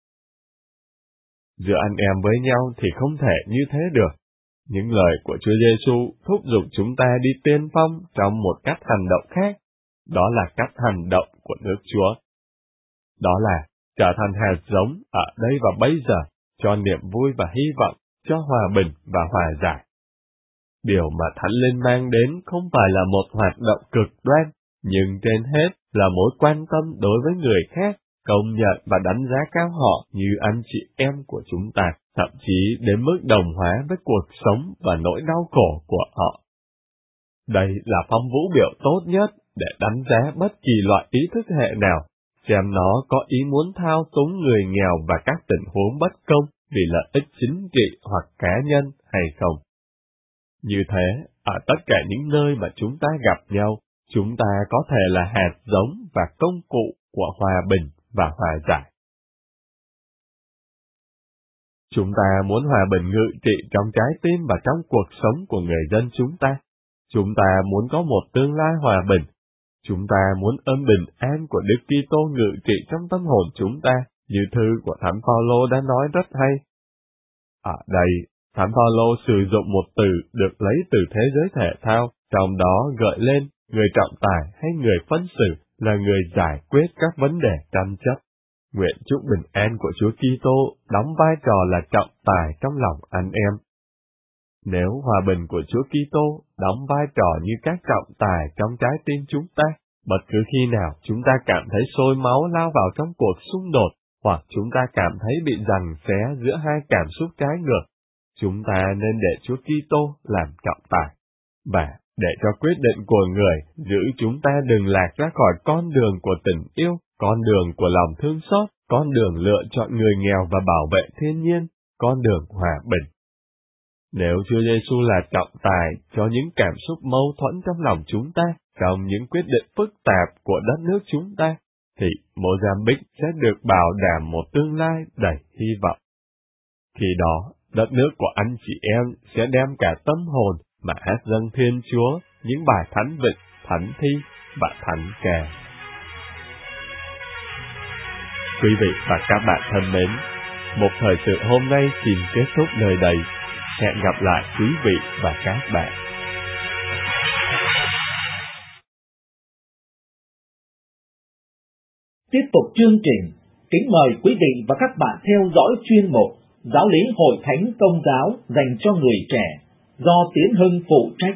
Giữa anh em với nhau thì không thể như thế được. Những lời của Chúa Giêsu thúc giục chúng ta đi tiên phong trong một cách hành động khác, đó là cách hành động của nước Chúa. Đó là trở thành hạt giống ở đây và bây giờ, cho niềm vui và hy vọng, cho hòa bình và hòa giải. Điều mà Thánh Linh mang đến không phải là một hoạt động cực đoan, nhưng trên hết là mối quan tâm đối với người khác, công nhận và đánh giá cao họ như anh chị em của chúng ta, thậm chí đến mức đồng hóa với cuộc sống và nỗi đau khổ của họ. Đây là phong vũ biểu tốt nhất để đánh giá bất kỳ loại ý thức hệ nào, xem nó có ý muốn thao túng người nghèo và các tình huống bất công vì lợi ích chính trị hoặc cá nhân hay không. Như thế, ở tất cả những nơi mà chúng ta gặp nhau, chúng ta có thể là hạt giống và công cụ của hòa bình và hòa giải. Chúng ta muốn hòa bình ngự trị trong trái tim và trong cuộc sống của người dân chúng ta. Chúng ta muốn có một tương lai hòa bình. Chúng ta muốn ơn bình an của Đức Kitô ngự trị trong tâm hồn chúng ta, như thư của Thánh Phaolô đã nói rất hay. Ở đây, Thánh Phaolô sử dụng một từ được lấy từ thế giới thể thao, trong đó gợi lên người trọng tài hay người phân xử là người giải quyết các vấn đề tranh chấp. Nguyện chúc bình an của Chúa Kitô đóng vai trò là trọng tài trong lòng anh em. Nếu hòa bình của Chúa Kitô đóng vai trò như các trọng tài trong trái tim chúng ta, bất cứ khi nào chúng ta cảm thấy sôi máu lao vào trong cuộc xung đột, hoặc chúng ta cảm thấy bị giằng xé giữa hai cảm xúc trái ngược, chúng ta nên để Chúa Kitô làm trọng tài, và để cho quyết định của người giữ chúng ta đừng lạc ra khỏi con đường của tình yêu, con đường của lòng thương xót, con đường lựa chọn người nghèo và bảo vệ thiên nhiên, con đường hòa bình. Nếu Chúa Giêsu là trọng tài cho những cảm xúc mâu thuẫn trong lòng chúng ta, trong những quyết định phức tạp của đất nước chúng ta, thì Mozambique sẽ được bảo đảm một tương lai đầy hy vọng. Khi đó, đất nước của anh chị em sẽ đem cả tâm hồn mà hát dâng Thiên Chúa những bài thánh vịnh, thánh thi và thánh kè. Quý vị và các bạn thân mến, một thời sự hôm nay xin kết thúc nơi đây. Hẹn gặp lại quý vị và các bạn. Tiếp tục chương trình, kính mời quý vị và các bạn theo dõi chuyên mục Giáo lý Hội Thánh Công giáo dành cho người trẻ do Tiến Hưng phụ trách.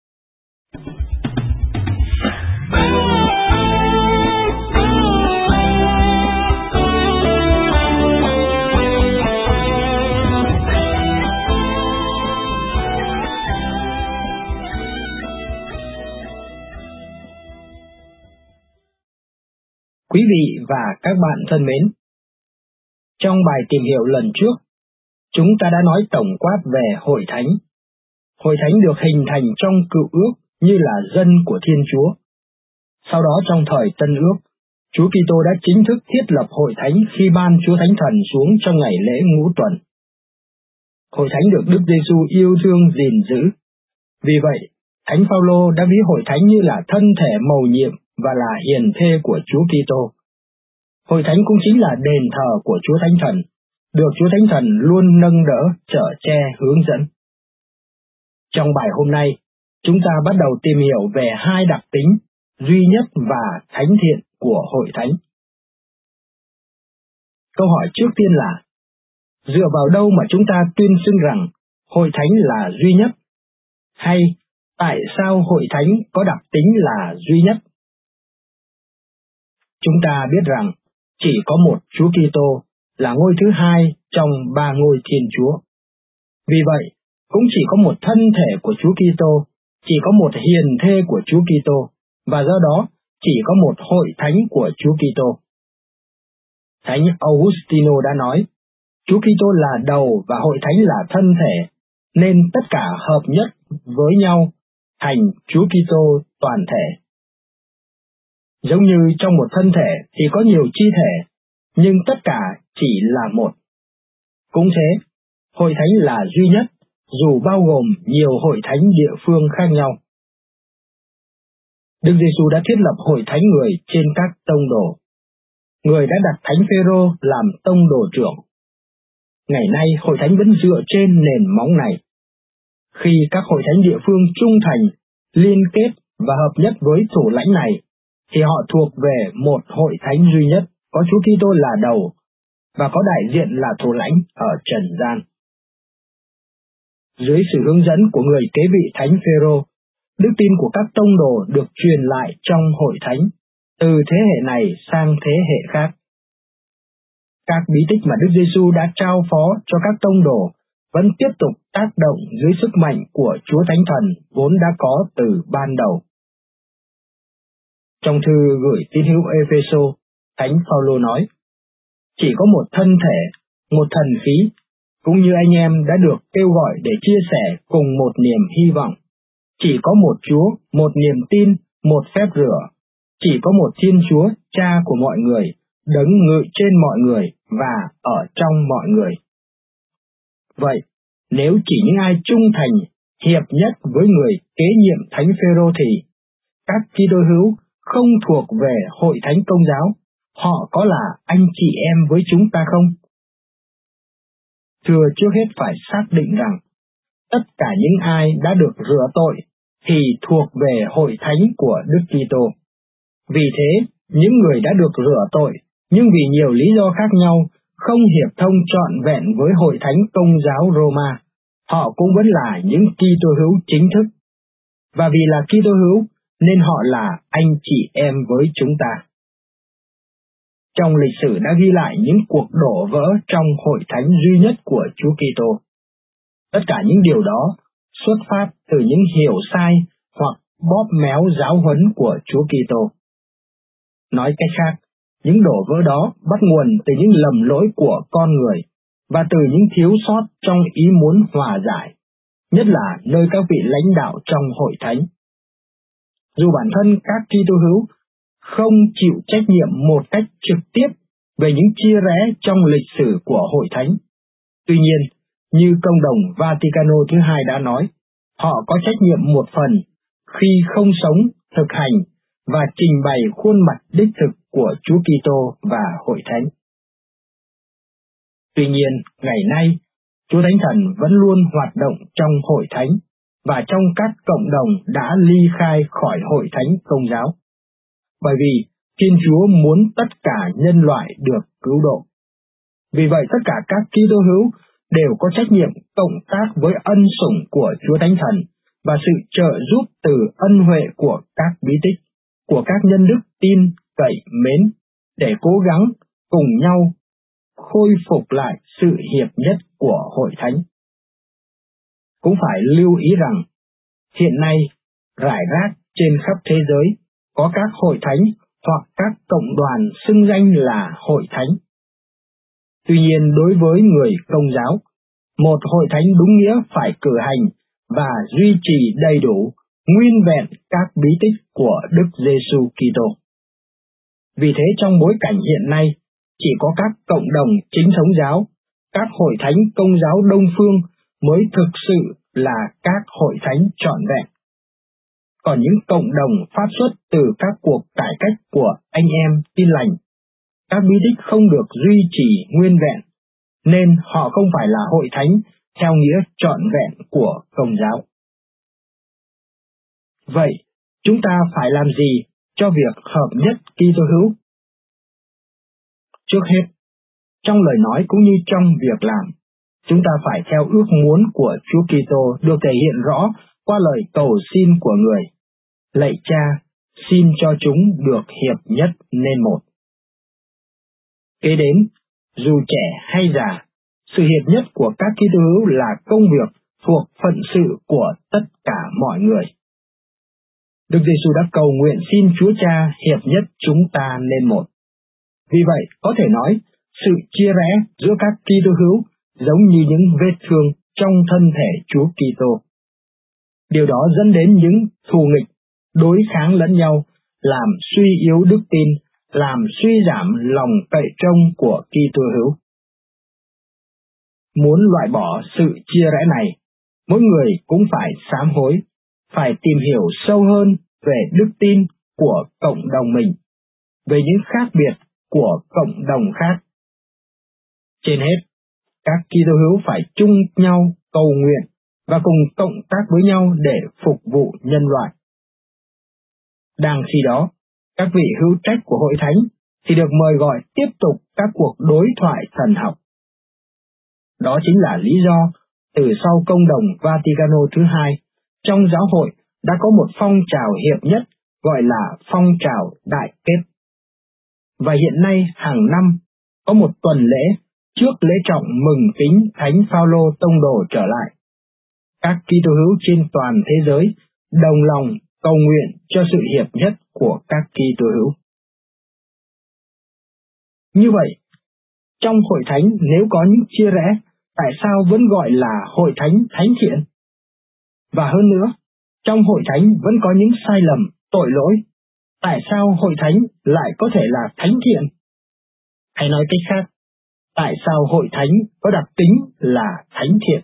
Quý vị và các bạn thân mến, trong bài tìm hiểu lần trước, chúng ta đã nói tổng quát về Hội Thánh. Hội Thánh được hình thành trong Cựu Ước như là dân của Thiên Chúa. Sau đó trong thời Tân Ước, Chúa Kitô đã chính thức thiết lập Hội Thánh khi ban Chúa Thánh Thần xuống trong ngày lễ Ngũ Tuần. Hội Thánh được Đức Giêsu yêu thương gìn giữ. Vì vậy, Thánh Phaolô đã ví Hội Thánh như là thân thể mầu nhiệm và là hiền thê của Chúa Kitô. Hội Thánh cũng chính là đền thờ của Chúa Thánh Thần, được Chúa Thánh Thần luôn nâng đỡ, chở che, hướng dẫn. Trong bài hôm nay, chúng ta bắt đầu tìm hiểu về hai đặc tính duy nhất và thánh thiện của Hội Thánh. Câu hỏi trước tiên là, dựa vào đâu mà chúng ta tuyên xưng rằng Hội Thánh là duy nhất? Hay, tại sao Hội Thánh có đặc tính là duy nhất? Chúng ta biết rằng, chỉ có một Chúa Kitô là ngôi thứ hai trong ba ngôi Thiên Chúa. Vì vậy, cũng chỉ có một thân thể của Chúa Kitô, chỉ có một hiền thê của Chúa Kitô, và do đó chỉ có một hội thánh của Chúa Kitô. Thánh Augustino đã nói, Chúa Kitô là đầu và hội thánh là thân thể, nên tất cả hợp nhất với nhau thành Chúa Kitô toàn thể. Giống như trong một thân thể thì có nhiều chi thể, nhưng tất cả chỉ là một. Cũng thế, Hội Thánh là duy nhất, dù bao gồm nhiều hội thánh địa phương khác nhau. Đức Giêsu đã thiết lập hội thánh người trên các tông đồ. Người đã đặt Thánh Phêrô làm tông đồ trưởng. Ngày nay hội thánh vẫn dựa trên nền móng này. Khi các hội thánh địa phương trung thành, liên kết và hợp nhất với thủ lãnh này, thì họ thuộc về một hội thánh duy nhất, có Chúa Kitô là đầu, và có đại diện là thủ lãnh ở trần gian. Dưới sự hướng dẫn của người kế vị Thánh Phêrô, đức tin của các tông đồ được truyền lại trong hội thánh, từ thế hệ này sang thế hệ khác. Các bí tích mà Đức Giêsu đã trao phó cho các tông đồ vẫn tiếp tục tác động dưới sức mạnh của Chúa Thánh Thần vốn đã có từ ban đầu. Trong thư gửi tín hữu Ê-phê-sô, Thánh Phaolô nói, chỉ có một thân thể, một thần khí, cũng như anh em đã được kêu gọi để chia sẻ cùng một niềm hy vọng. Chỉ có một Chúa, một niềm tin, một phép rửa. Chỉ có một Thiên Chúa, Cha của mọi người, đấng ngự trên mọi người và ở trong mọi người. Vậy, nếu chỉ những ai trung thành, hiệp nhất với người kế nhiệm Thánh Phêrô thì các Kitô hữu không thuộc về hội thánh Công giáo, họ có là anh chị em với chúng ta không? Thưa, trước hết phải xác định rằng, tất cả những ai đã được rửa tội thì thuộc về hội thánh của Đức Kitô. Vì thế, những người đã được rửa tội, nhưng vì nhiều lý do khác nhau, không hiệp thông trọn vẹn với hội thánh Công giáo Roma, họ cũng vẫn là những Kitô hữu chính thức. Và vì là Kitô hữu, nên họ là anh chị em với chúng ta. trong lịch sử đã ghi lại những cuộc đổ vỡ trong hội thánh duy nhất của Chúa Kitô. Tất cả những điều đó xuất phát từ những hiểu sai hoặc bóp méo giáo huấn của Chúa Kitô. Nói cách khác, những đổ vỡ đó bắt nguồn từ những lầm lỗi của con người và từ những thiếu sót trong ý muốn hòa giải, nhất là nơi các vị lãnh đạo trong hội thánh. Dù bản thân các Kitô hữu không chịu trách nhiệm một cách trực tiếp về những chia rẽ trong lịch sử của hội thánh, tuy nhiên, như Công đồng Vaticano thứ hai đã nói, họ có trách nhiệm một phần khi không sống, thực hành và trình bày khuôn mặt đích thực của Chúa Kitô và hội thánh. Tuy nhiên, ngày nay, Chúa Thánh Thần vẫn luôn hoạt động trong hội thánh và trong các cộng đồng đã ly khai khỏi hội thánh Công giáo. Bởi vì Thiên Chúa muốn tất cả nhân loại được cứu độ. Vì vậy tất cả các Kitô hữu đều có trách nhiệm cộng tác với ân sủng của Chúa Thánh Thần và sự trợ giúp từ ân huệ của các bí tích, của các nhân đức tin, cậy, mến, để cố gắng cùng nhau khôi phục lại sự hiệp nhất của hội thánh. Cũng phải lưu ý rằng, hiện nay, rải rác trên khắp thế giới có các hội thánh hoặc các cộng đoàn xưng danh là hội thánh. Tuy nhiên đối với người Công giáo, một hội thánh đúng nghĩa phải cử hành và duy trì đầy đủ, nguyên vẹn các bí tích của Đức Giêsu Kitô. Vì thế trong bối cảnh hiện nay, chỉ có các cộng đồng chính thống giáo, các hội thánh Công giáo Đông phương mới thực sự là các hội thánh trọn vẹn. Còn những cộng đồng phát xuất từ các cuộc cải cách của anh em Tin lành, các bí tích không được duy trì nguyên vẹn, nên họ không phải là hội thánh theo nghĩa trọn vẹn của Công giáo. Vậy, chúng ta phải làm gì cho việc hợp nhất Kitô hữu? Trước hết, trong lời nói cũng như trong việc làm, chúng ta phải theo ước muốn của Chúa Kitô được thể hiện rõ qua lời cầu xin của người. Lạy Cha, xin cho chúng được hiệp nhất nên một. Kế đến, dù trẻ hay già, sự hiệp nhất của các Kitô hữu là công việc thuộc phận sự của tất cả mọi người. Đức Giêsu đã cầu nguyện xin Chúa Cha hiệp nhất chúng ta nên một. Vì vậy, có thể nói, sự chia rẽ giữa các Kitô hữu giống như những vết thương trong thân thể Chúa Kitô. Điều đó dẫn đến những thù nghịch, đối kháng lẫn nhau, làm suy yếu đức tin, làm suy giảm lòng cậy trông của Kitô hữu. Muốn loại bỏ sự chia rẽ này, mỗi người cũng phải sám hối, phải tìm hiểu sâu hơn về đức tin của cộng đồng mình, về những khác biệt của cộng đồng khác. Trên hết, các Kitô hữu phải chung nhau cầu nguyện và cùng cộng tác với nhau để phục vụ nhân loại. Đang khi đó, các vị hữu trách của hội thánh thì được mời gọi tiếp tục các cuộc đối thoại thần học. Đó chính là lý do từ sau Công đồng Vaticano thứ hai, trong giáo hội đã có một phong trào hiệp nhất gọi là phong trào đại kết. Và hiện nay hàng năm có một tuần lễ trước lễ trọng mừng kính Thánh Phaolô tông đồ trở lại. Các Kitô hữu trên toàn thế giới đồng lòng cầu nguyện cho sự hiệp nhất của các Kitô hữu. Như vậy, trong hội thánh nếu có những chia rẽ, tại sao vẫn gọi là hội thánh thánh thiện? Và hơn nữa, trong hội thánh vẫn có những sai lầm, tội lỗi, tại sao hội thánh lại có thể là thánh thiện? Hay nói cách khác, tại sao hội thánh có đặc tính là thánh thiện?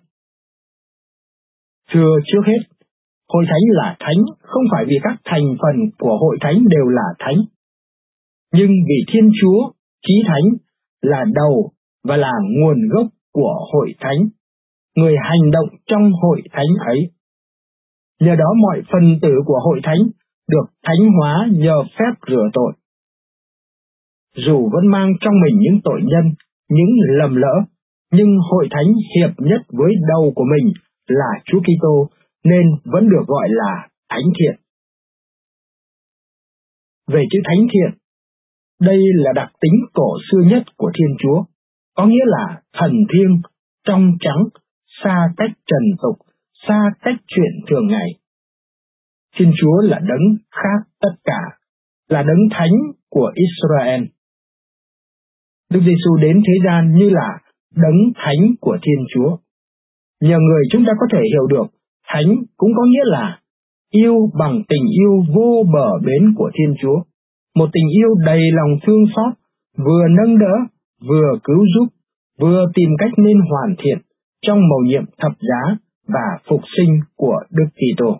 Thưa trước hết, hội thánh là thánh không phải vì các thành phần của hội thánh đều là thánh, nhưng vì Thiên Chúa, Chí Thánh, là đầu và là nguồn gốc của hội thánh, người hành động trong hội thánh ấy. Nhờ đó mọi phần tử của hội thánh được thánh hóa nhờ phép rửa tội. Dù vẫn mang trong mình những tội nhân, những lầm lỡ, nhưng hội thánh hiệp nhất với đầu của mình là Chúa Kitô nên vẫn được gọi là thánh thiện. Về chữ thánh thiện, Đây là đặc tính cổ xưa nhất của Thiên Chúa, có nghĩa là thần thiêng, trong trắng, xa cách trần tục, xa cách chuyện thường ngày. Thiên Chúa là đấng khác tất cả, là đấng thánh của Israel. Đức Giêsu đến thế gian như là đấng thánh của Thiên Chúa. Nhờ người chúng ta có thể hiểu được, thánh cũng có nghĩa là yêu bằng tình yêu vô bờ bến của Thiên Chúa. Một tình yêu đầy lòng thương xót, vừa nâng đỡ, vừa cứu giúp, vừa tìm cách nên hoàn thiện trong mầu nhiệm thập giá và phục sinh của Đức Kitô.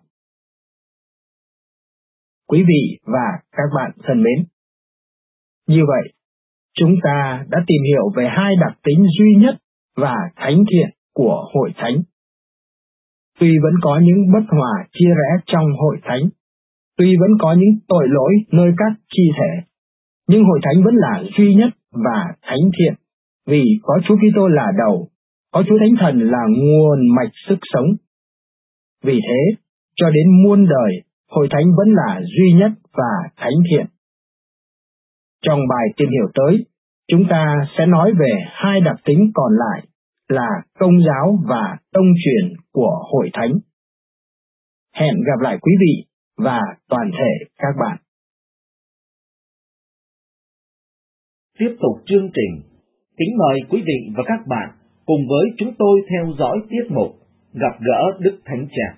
Quý vị và các bạn thân mến, như vậy, chúng ta đã tìm hiểu về hai đặc tính duy nhất và thánh thiện của Hội Thánh. Tuy vẫn có những bất hòa chia rẽ trong Hội Thánh, tuy vẫn có những tội lỗi nơi các chi thể, nhưng Hội Thánh vẫn là duy nhất và thánh thiện, vì có Chúa Kitô là đầu, có Chúa Thánh Thần là nguồn mạch sức sống. Vì thế, cho đến muôn đời, Hội Thánh vẫn là duy nhất và thánh thiện. Trong bài tìm hiểu tới, chúng ta sẽ nói về hai đặc tính còn lại là Công giáo và tông truyền của Hội Thánh. Hẹn gặp lại quý vị và toàn thể các bạn. Tiếp tục chương trình, kính mời quý vị và các bạn cùng với chúng tôi theo dõi tiết mục Gặp gỡ Đức Thánh Cha.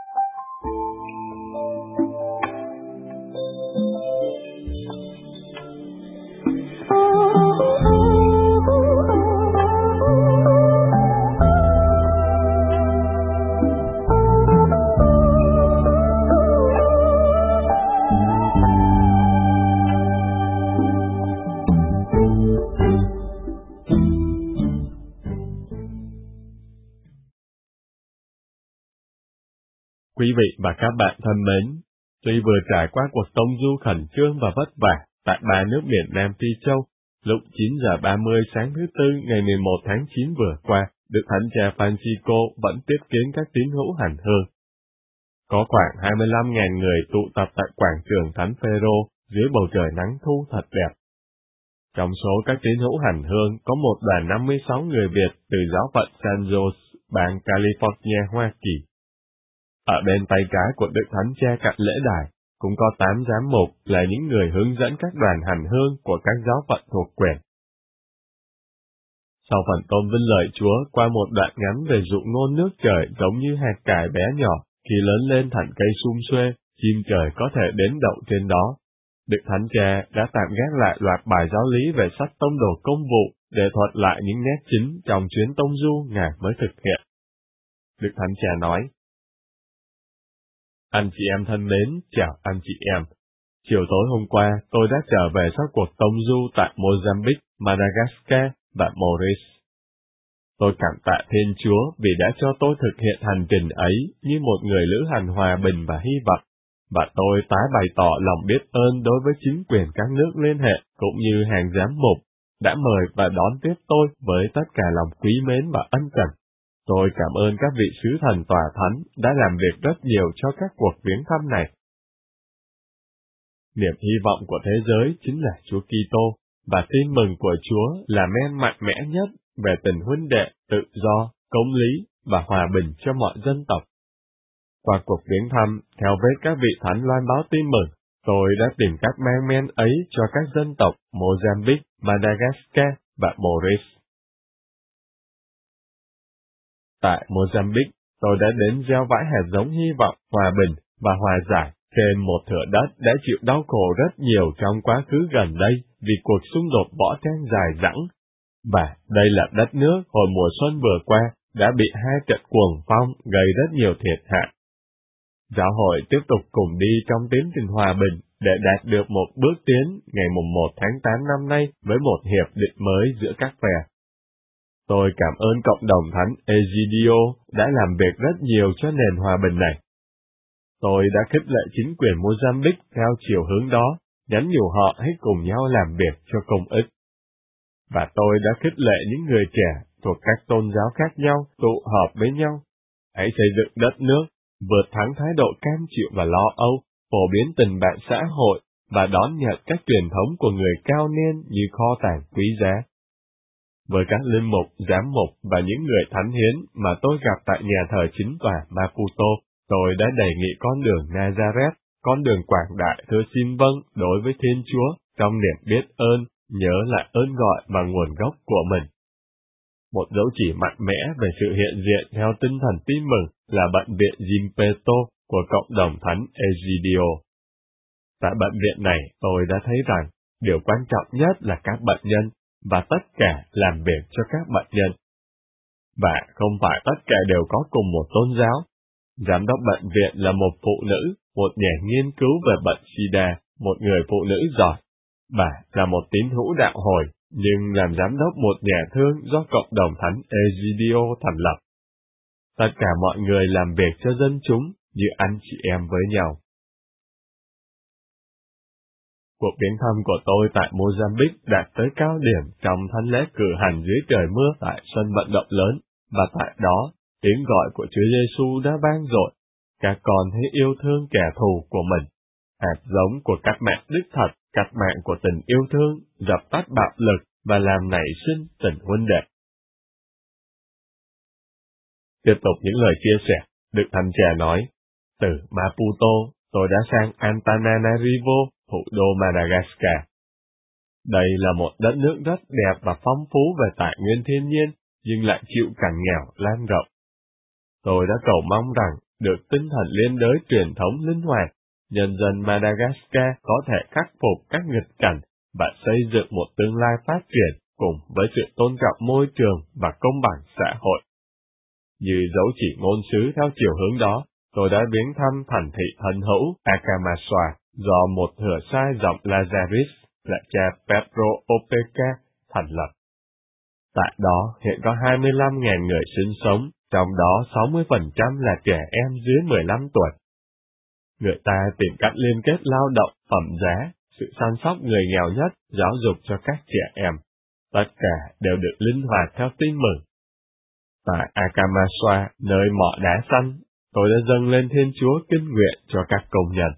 Quý vị và các bạn thân mến, tuy vừa trải qua cuộc tông du khẩn trương và vất vả tại ba nước miền Nam Phi Châu, lúc 9 giờ 30 sáng thứ Tư ngày 11 tháng 9 vừa qua, Đức Thánh Cha Francisco vẫn tiếp kiến các tín hữu hành hương. Có khoảng 25.000 người tụ tập tại quảng trường Thánh Phêrô dưới bầu trời nắng thu thật đẹp. Trong số các tín hữu hành hương có một đoàn 56 người Việt từ giáo phận San Jose, bang California, Hoa Kỳ. Ở bên tay trái của Đức Thánh Cha cạnh lễ đài, cũng có 8 giám mục là những người hướng dẫn các đoàn hành hương của các giáo phận thuộc quyền. Sau phần tôn vinh lời Chúa qua một đoạn ngắn về dụ ngôn nước trời giống như hạt cải bé nhỏ, khi lớn lên thành cây sum xuê, chim trời có thể đến đậu trên đó. Đức Thánh Cha đã tạm gác lại loạt bài giáo lý về sách tông đồ công vụ để thuật lại những nét chính trong chuyến tông du Ngài mới thực hiện. Đức Thánh Cha nói: Anh chị em thân mến, chào anh chị em. Chiều tối hôm qua, tôi đã trở về sau cuộc tông du tại Mozambique, Madagascar và Maurice. Tôi cảm tạ Thiên Chúa vì đã cho tôi thực hiện hành trình ấy như một người lữ hành hòa bình và hy vọng, và tôi tái bày tỏ lòng biết ơn đối với chính quyền các nước liên hệ cũng như hàng giám mục đã mời và đón tiếp tôi với tất cả lòng quý mến và ân cần. Tôi cảm ơn các vị sứ thần tòa thánh đã làm việc rất nhiều cho các cuộc viếng thăm này. Niềm hy vọng của thế giới chính là Chúa Kitô, và tin mừng của Chúa là men mạnh mẽ nhất về tình huynh đệ, tự do, công lý và hòa bình cho mọi dân tộc. Qua cuộc viếng thăm, theo vết các vị thánh loan báo tin mừng, tôi đã tìm cách mang men ấy cho các dân tộc Mozambique, Madagascar và Maurice. Tại Mozambique, tôi đã đến gieo vãi hạt giống hy vọng, hòa bình và hòa giải trên một thửa đất đã chịu đau khổ rất nhiều trong quá khứ gần đây vì cuộc xung đột võ trang dài dẳng. Và đây là đất nước hồi mùa xuân vừa qua đã bị hai trận cuồng phong gây rất nhiều thiệt hại. Giáo hội tiếp tục cùng đi trong tiến trình hòa bình để đạt được một bước tiến ngày 1 tháng 8 năm nay với một hiệp định mới giữa các phe. Tôi cảm ơn cộng đồng thánh Egidio đã làm việc rất nhiều cho nền hòa bình này. Tôi đã khích lệ chính quyền Mozambique theo chiều hướng đó, nhắn nhủ họ hãy cùng nhau làm việc cho công ích. Và tôi đã khích lệ những người trẻ thuộc các tôn giáo khác nhau tụ họp với nhau. Hãy xây dựng đất nước, vượt thắng thái độ cam chịu và lo âu, phổ biến tình bạn xã hội, và đón nhận các truyền thống của người cao niên như kho tàng quý giá. Với các linh mục, giám mục và những người thánh hiến mà tôi gặp tại nhà thờ chính tòa Maputo, tôi đã đề nghị con đường Nazareth, con đường quảng đại thưa xin vâng đối với Thiên Chúa trong niềm biết ơn, nhớ lại ơn gọi và nguồn gốc của mình. Một dấu chỉ mạnh mẽ về sự hiện diện theo tinh thần tin mừng là bệnh viện Gimpeto của cộng đồng thánh Egidio. Tại bệnh viện này, tôi đã thấy rằng điều quan trọng nhất là các bệnh nhân, và tất cả làm việc cho các bệnh nhân. Và không phải tất cả đều có cùng một tôn giáo. Giám đốc bệnh viện là một phụ nữ, một nhà nghiên cứu về bệnh SIDA, một người phụ nữ giỏi. Bà là một tín hữu đạo hồi, nhưng làm giám đốc một nhà thương do cộng đồng thánh Egidio thành lập. Tất cả mọi người làm việc cho dân chúng như anh chị em với nhau. Cuộc viếng thăm của tôi tại Mozambique đạt tới cao điểm trong thánh lễ cử hành dưới trời mưa tại sân vận động lớn, và tại đó, tiếng gọi của Chúa Giêsu đã vang dội. Các con hãy yêu thương kẻ thù của mình. Hạt giống của cách mạng đích thật, cách mạng của tình yêu thương, dập tắt bạo lực và làm nảy sinh tình huynh đệ. Tiếp tục những lời chia sẻ, Đức Thánh Cha nói, từ Maputo, tôi đã sang Antananarivo, thủ đô Madagascar. Đây là một đất nước rất đẹp và phong phú về tài nguyên thiên nhiên, nhưng lại chịu cảnh nghèo lan rộng. Tôi đã cầu mong rằng được tinh thần liên đới truyền thống linh hoạt, nhân dân Madagascar có thể khắc phục các nghịch cảnh và xây dựng một tương lai phát triển cùng với sự tôn trọng môi trường và công bằng xã hội. Như dấu chỉ ngôn sứ theo chiều hướng đó, tôi đã viếng thăm thành thị thân hữu Akamaswa do một thừa sai dòng Lazaris là cha Pedro Opeka thành lập. Tại đó hiện có 25.000 người sinh sống, trong đó 60% là trẻ em dưới 15 tuổi. Người ta tìm cách liên kết lao động, phẩm giá, sự săn sóc người nghèo nhất, giáo dục cho các trẻ em. Tất cả đều được linh hoạt theo tin mừng. Tại Akamaswa, nơi mỏ đá xanh, tôi đã dâng lên Thiên Chúa kinh nguyện cho các công nhân.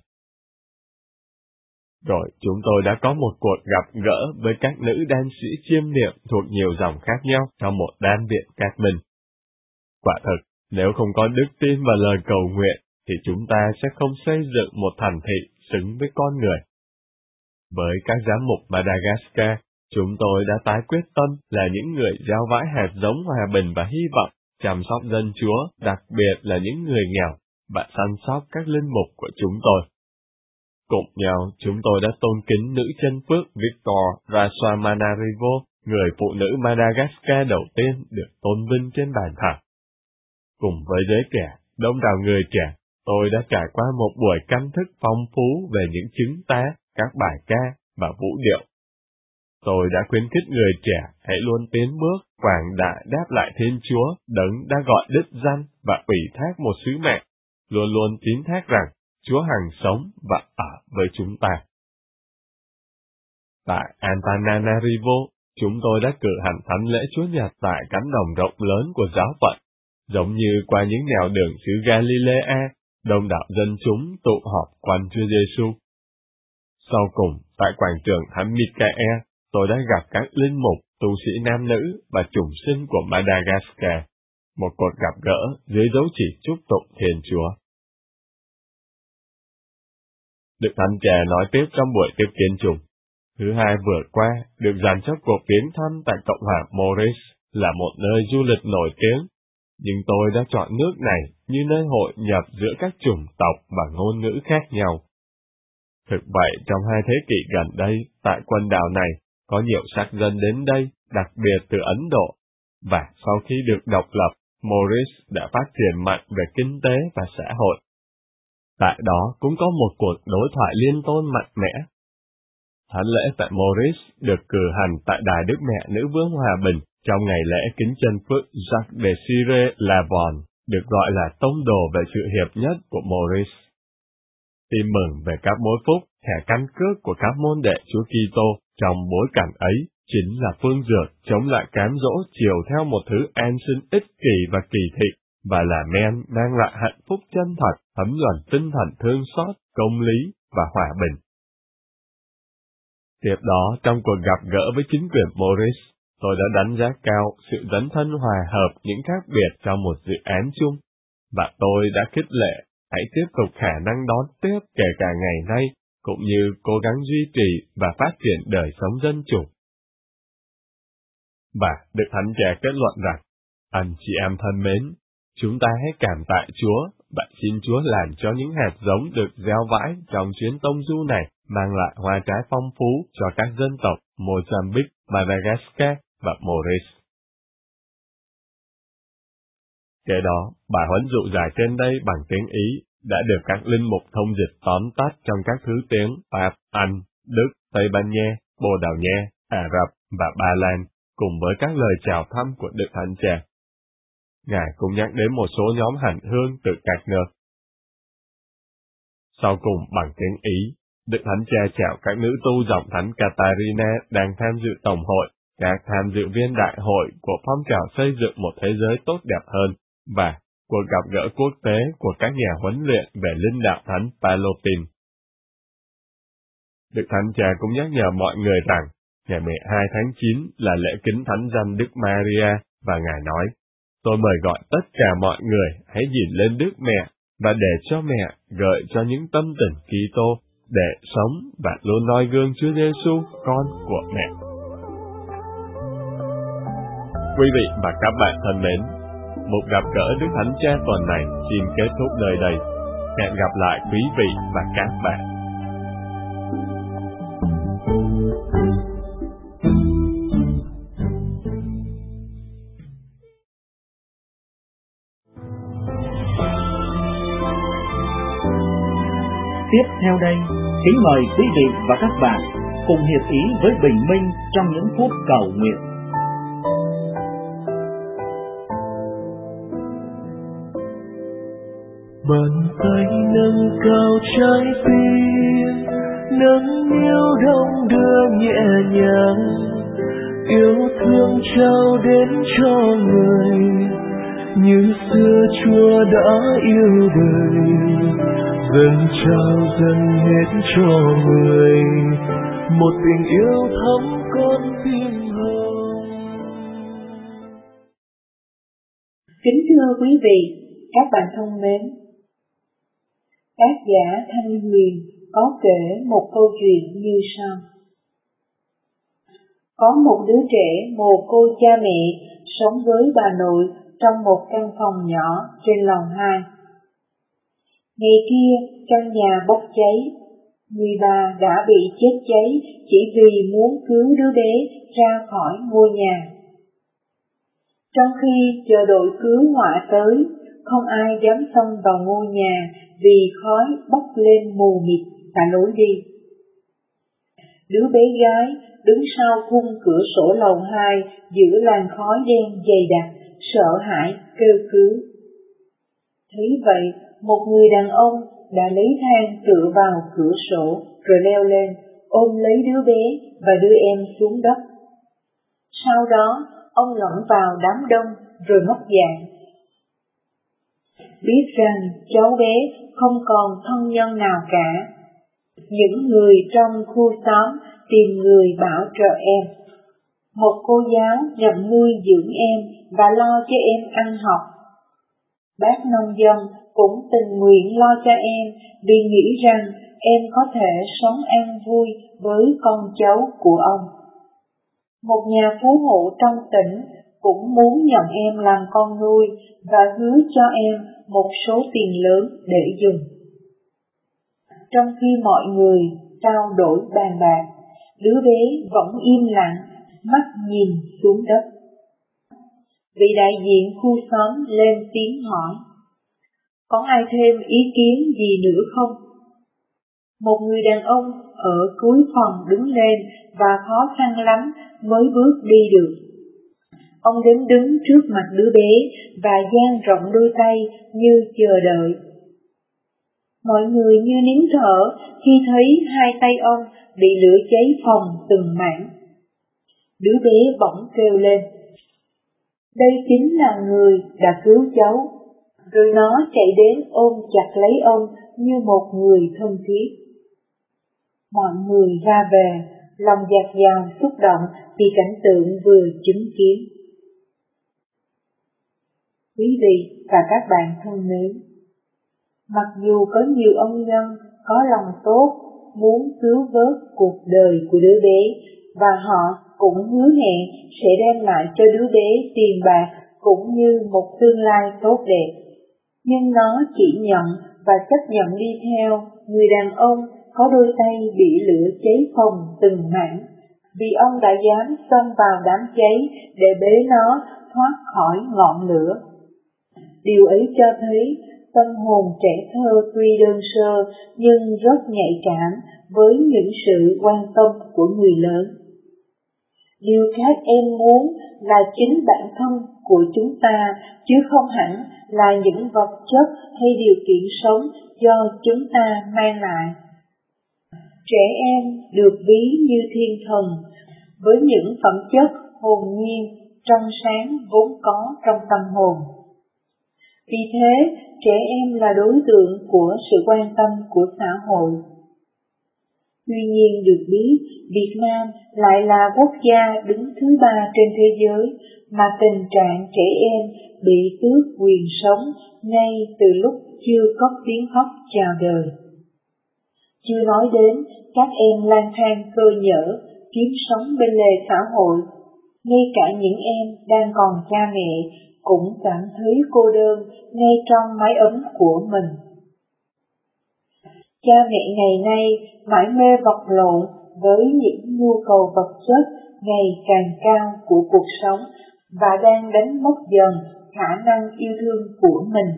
Rồi chúng tôi đã có một cuộc gặp gỡ với các nữ đan sĩ chiêm niệm thuộc nhiều dòng khác nhau trong một đan viện Cát Minh. Quả thực, nếu không có đức tin và lời cầu nguyện, thì chúng ta sẽ không xây dựng một thành thị xứng với con người. Với các giám mục Madagascar, chúng tôi đã tái quyết tâm là những người gieo vãi hạt giống hòa bình và hy vọng, chăm sóc dân Chúa, đặc biệt là những người nghèo, và săn sóc các linh mục của chúng tôi. Cùng nhau, chúng tôi đã tôn kính nữ chân phước Victor Rasamanarivo, người phụ nữ Madagascar đầu tiên được tôn vinh trên bàn thờ. Cùng với giới trẻ, đông đảo người trẻ, tôi đã trải qua một buổi canh thức phong phú về những chứng tá, các bài ca và vũ điệu. Tôi đã khuyến khích người trẻ hãy luôn tiến bước, quảng đại đáp lại Thiên Chúa, đấng đã gọi đích danh và ủy thác một sứ mệnh, luôn luôn tín thác rằng Chúa hằng sống và ở với chúng ta. Tại Antananarivo, chúng tôi đã cử hành thánh lễ Chúa Nhật tại cánh đồng rộng lớn của giáo phận. Giống như qua những nẻo đường xứ Galilea, đông đảo dân chúng tụ họp quanh Chúa Giêsu. Sau cùng, tại quảng trường Thánh Michael, tôi đã gặp các linh mục, tu sĩ nam nữ và chủng sinh của Madagascar. Một cuộc gặp gỡ dưới dấu chỉ chúc tụng Thiên Chúa. Đức Thánh Cha nói tiếp trong buổi tiếp kiến chúng. Thứ hai vừa qua, được dành cho cuộc viếng thăm tại Cộng hòa Maurice, là một nơi du lịch nổi tiếng. Nhưng tôi đã chọn nước này như nơi hội nhập giữa các chủng tộc và ngôn ngữ khác nhau. Thực vậy, trong 2 thế kỷ gần đây, tại quần đảo này, có nhiều sắc dân đến đây, đặc biệt từ Ấn Độ. Và sau khi được độc lập, Maurice đã phát triển mạnh về kinh tế và xã hội. Tại đó cũng có một cuộc đối thoại liên tôn mạnh mẽ. Thánh lễ tại Maurice được cử hành tại Đài Đức Mẹ Nữ Vương Hòa Bình trong ngày lễ kính chân phước Jacques Désiré Lavon, được gọi là tông đồ về sự hiệp nhất của Maurice. Tin mừng về các mối phúc, thẻ căn cước của các môn đệ Chúa Kitô trong bối cảnh ấy chính là phương dược chống lại cám dỗ chiều theo một thứ an sinh ích kỷ và kỳ thị, và là men mang lại hạnh phúc chân thật, thấm nhuần tinh thần thương xót, công lý và hòa bình. Tiếp đó, trong cuộc gặp gỡ với chính quyền Maurice, tôi đã đánh giá cao sự dấn thân hòa hợp những khác biệt trong một dự án chung, và tôi đã khích lệ hãy tiếp tục khả năng đón tiếp kể cả ngày nay, cũng như cố gắng duy trì và phát triển đời sống dân chủ. Và Đức Thánh Cha kết luận rằng, anh chị em thân mến, chúng ta hãy cảm tạ Chúa và xin Chúa làm cho những hạt giống được gieo vãi trong chuyến tông du này mang lại hoa trái phong phú cho các dân tộc Mozambique, Madagascar và Maurice. Kế đó, bài huấn dụ giải trên đây bằng tiếng Ý đã được các linh mục thông dịch tóm tắt trong các thứ tiếng Pháp, Anh, Đức, Tây Ban Nha, Bồ Đào Nha, Ả Rập và Ba Lan, cùng với các lời chào thăm của Đức Thánh Cha. Ngài cũng nhắc đến một số nhóm hành hương từ các nước. Sau cùng bằng tiếng Ý, Đức Thánh Cha chào các nữ tu dòng Thánh Catarina đang tham dự tổng hội, các tham dự viên đại hội của phong trào xây dựng một thế giới tốt đẹp hơn, và cuộc gặp gỡ quốc tế của các nhà huấn luyện về linh đạo Thánh Palopin. Đức Thánh Cha cũng nhắc nhở mọi người rằng, ngày 12 tháng 9 là lễ kính Thánh Danh Đức Maria, và Ngài nói, tôi mời gọi tất cả mọi người hãy nhìn lên Đức Mẹ, và để cho mẹ gợi cho những tâm tình Kitô để sống và luôn noi gương Chúa Giêsu, con của mẹ. Quý vị và các bạn thân mến, một gặp gỡ Đức Thánh Cha tuần này xin kết thúc nơi đây. Hẹn gặp lại quý vị và các bạn. Tiếp theo đây, kính mời quý vị và các bạn cùng hiệp ý với Bình Minh trong những phút cầu nguyện. Bàn tay nâng cao trái tim, nâng niu đong đưa nhẹ nhàng, yêu thương trao đến cho người, như xưa Chúa đã yêu đời, dần trao dần hết cho người, một tình yêu thắm con tim hồng. Kính thưa quý vị, các bạn thân mến, tác giả Thanh Huyền có kể một câu chuyện như sau. Có một đứa trẻ mồ côi cha mẹ sống với bà nội trong một căn phòng nhỏ trên lầu 2. Ngày kia, căn nhà bốc cháy. Người bà đã bị chết cháy chỉ vì muốn cứu đứa bé ra khỏi ngôi nhà. Trong khi chờ đội cứu hỏa tới, không ai dám xông vào ngôi nhà vì khói bốc lên mù mịt cả lối đi. Đứa bé gái đứng sau khung cửa sổ lầu 2 giữa làn khói đen dày đặc, sợ hãi kêu cứu. Thấy vậy, một người đàn ông đã lấy thang tựa vào cửa sổ rồi leo lên, ôm lấy đứa bé và đưa em xuống đất. Sau đó, ông lẫn vào đám đông rồi mất dạng. Biết rằng cháu bé không còn thân nhân nào cả, những người trong khu xóm tìm người bảo trợ em. Một cô giáo nhận nuôi dưỡng em và lo cho em ăn học. Bác nông dân cũng tình nguyện lo cho em vì nghĩ rằng em có thể sống an vui với con cháu của ông. Một nhà phú hộ trong tỉnh cũng muốn nhận em làm con nuôi và hứa cho em một số tiền lớn để dùng. Trong khi mọi người trao đổi bàn bạc, đứa bé vẫn im lặng, mắt nhìn xuống đất. Vị đại diện khu xóm lên tiếng hỏi, có ai thêm ý kiến gì nữa không? Một người đàn ông ở cuối phòng đứng lên và khó khăn lắm mới bước đi được. Ông đến đứng trước mặt đứa bé và dang rộng đôi tay như chờ đợi. Mọi người như nín thở khi thấy hai tay ông bị lửa cháy phồng từng mảng. Đứa bé bỗng kêu lên, đây chính là người đã cứu cháu. Rồi nó chạy đến ôm chặt lấy ông như một người thân thiết. Mọi người ra về, lòng dạt dào xúc động vì cảnh tượng vừa chứng kiến. Quý vị và các bạn thân mến, mặc dù có nhiều ân nhân có lòng tốt muốn cứu vớt cuộc đời của đứa bé, và họ cũng hứa hẹn sẽ đem lại cho đứa bé tiền bạc cũng như một tương lai tốt đẹp, nhưng nó chỉ nhận và chấp nhận đi theo người đàn ông có đôi tay bị lửa cháy phồng từng mảng, vì ông đã dám xông vào đám cháy để bế nó thoát khỏi ngọn lửa. Điều ấy cho thấy tâm hồn trẻ thơ tuy đơn sơ nhưng rất nhạy cảm với những sự quan tâm của người lớn. Điều các em muốn là chính bản thân của chúng ta, chứ không hẳn là những vật chất hay điều kiện sống do chúng ta mang lại. Trẻ em được ví như thiên thần, với những phẩm chất hồn nhiên, trong sáng vốn có trong tâm hồn. Vì thế, trẻ em là đối tượng của sự quan tâm của xã hội. Tuy nhiên được biết, Việt Nam lại là quốc gia đứng thứ 3 trên thế giới mà tình trạng trẻ em bị tước quyền sống ngay từ lúc chưa có tiếng khóc chào đời. Chưa nói đến các em lang thang cơ nhỡ, kiếm sống bên lề xã hội. Ngay cả những em đang còn cha mẹ cũng cảm thấy cô đơn ngay trong mái ấm của mình. Cha mẹ ngày nay mải mê vật lộn với những nhu cầu vật chất ngày càng cao của cuộc sống và đang đánh mất dần khả năng yêu thương của mình.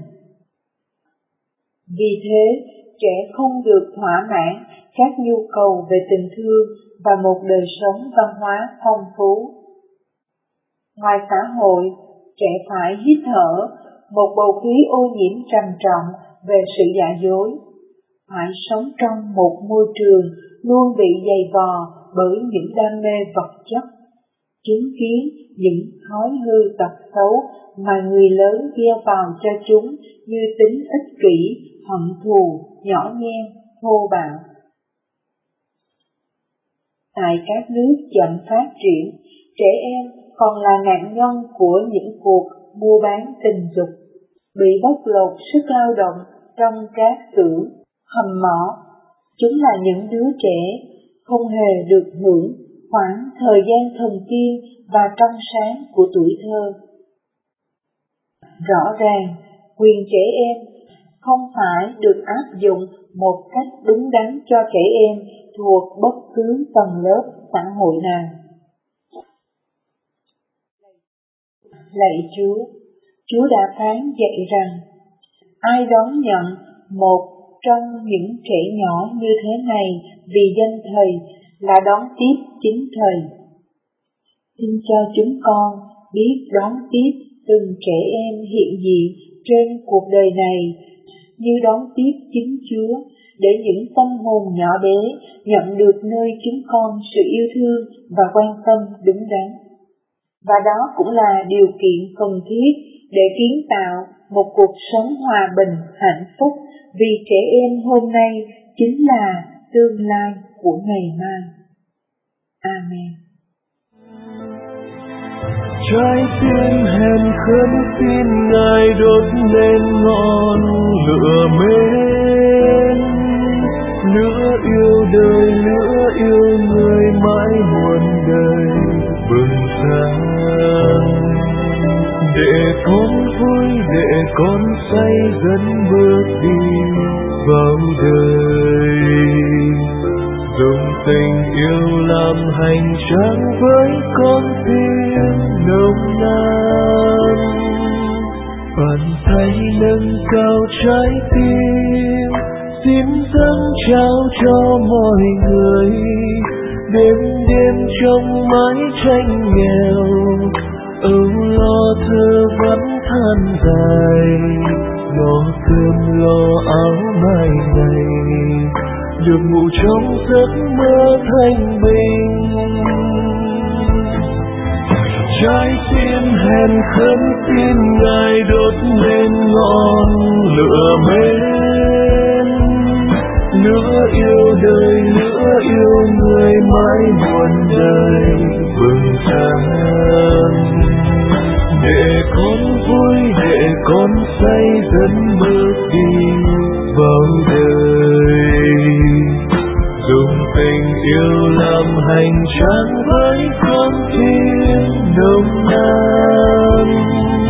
Vì thế, trẻ không được thỏa mãn các nhu cầu về tình thương và một đời sống văn hóa phong phú. Ngoài xã hội, trẻ phải hít thở một bầu khí ô nhiễm trầm trọng về sự giả dối, phải sống trong một môi trường luôn bị dày vò bởi những đam mê vật chất, chứng kiến những thói hư tật xấu mà người lớn gieo vào cho chúng như tính ích kỷ, hận thù, nhỏ nhen, thô bạo. Tại các nước chậm phát triển, trẻ em còn là nạn nhân của những cuộc mua bán tình dục, bị bóc lột sức lao động trong các xưởng, hầm mỏ. Chúng là những đứa trẻ không hề được hưởng khoảng thời gian thần tiên và trong sáng của tuổi thơ. Rõ ràng, quyền trẻ em không phải được áp dụng một cách đúng đắn cho trẻ em thuộc bất cứ tầng lớp xã hội nào. Lạy Chúa đã phán dạy rằng, ai đón nhận một trong những trẻ nhỏ như thế này vì danh Thầy là đón tiếp chính Thầy. Xin cho chúng con biết đón tiếp từng trẻ em hiện diện trên cuộc đời này như đón tiếp chính Chúa, để những tâm hồn nhỏ bé nhận được nơi chúng con sự yêu thương và quan tâm đúng đắn. Và đó cũng là điều kiện cần thiết để kiến tạo một cuộc sống hòa bình, hạnh phúc, vì trẻ em hôm nay chính là tương lai của ngày mai. Amen. Trái tim hèn khấn xin Ngài đốt lên ngọn lửa mến, lửa yêu đời, lửa yêu người mãi muôn đời bừng sáng. Để con vui, để con say dẫn bước đi vào đời, dùng tình yêu làm hành trang với con tim nồng nàn. Bàn tay nâng cao trái tim, xin dâng trao cho mọi người, đêm đêm trong mái tranh nghèo, âu lo thơ vẫn than dài, lo cơm lo áo mai này, được ngủ trong giấc mơ thanh bình. Trái tim hèn khấn xin Ngài đốt lên ngọn lửa mến, lửa yêu đời, lửa yêu người mãi mãi muôn đời bừng sáng. Để con vui, để con say dần bước đi vào đời, dùng tình yêu làm hành trang với con tim nồng nàn.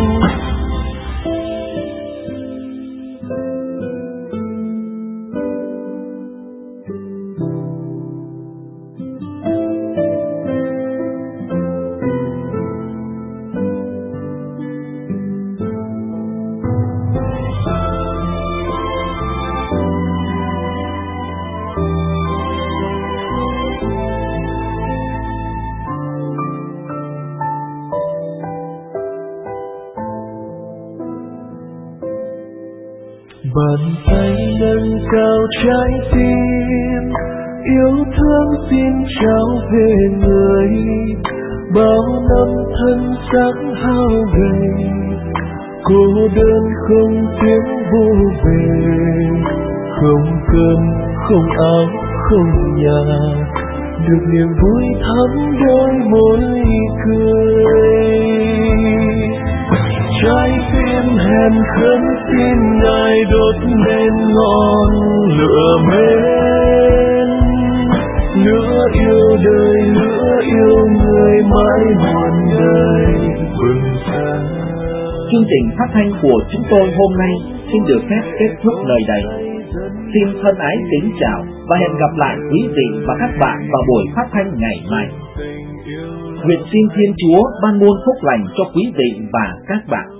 Bàn tay nâng cao trái tim, yêu thương xin trao về người. Bao năm thân xác hao gầy, cô đơn không tiếng vô về, không cơm, không áo, không nhà, được niềm vui thắm đôi môi cười. Trái tim hèn khấn xin Ngài đốt lên ngọn lửa mến, lửa yêu đời, lửa yêu người mãi muôn đời bừng sáng. Chương trình phát thanh của chúng tôi hôm nay xin được phép kết thúc nơi đây. Xin thân ái kính chào và hẹn gặp lại quý vị và các bạn vào buổi phát thanh ngày mai. Nguyện xin Thiên Chúa ban muôn phúc lành cho quý vị và các bạn.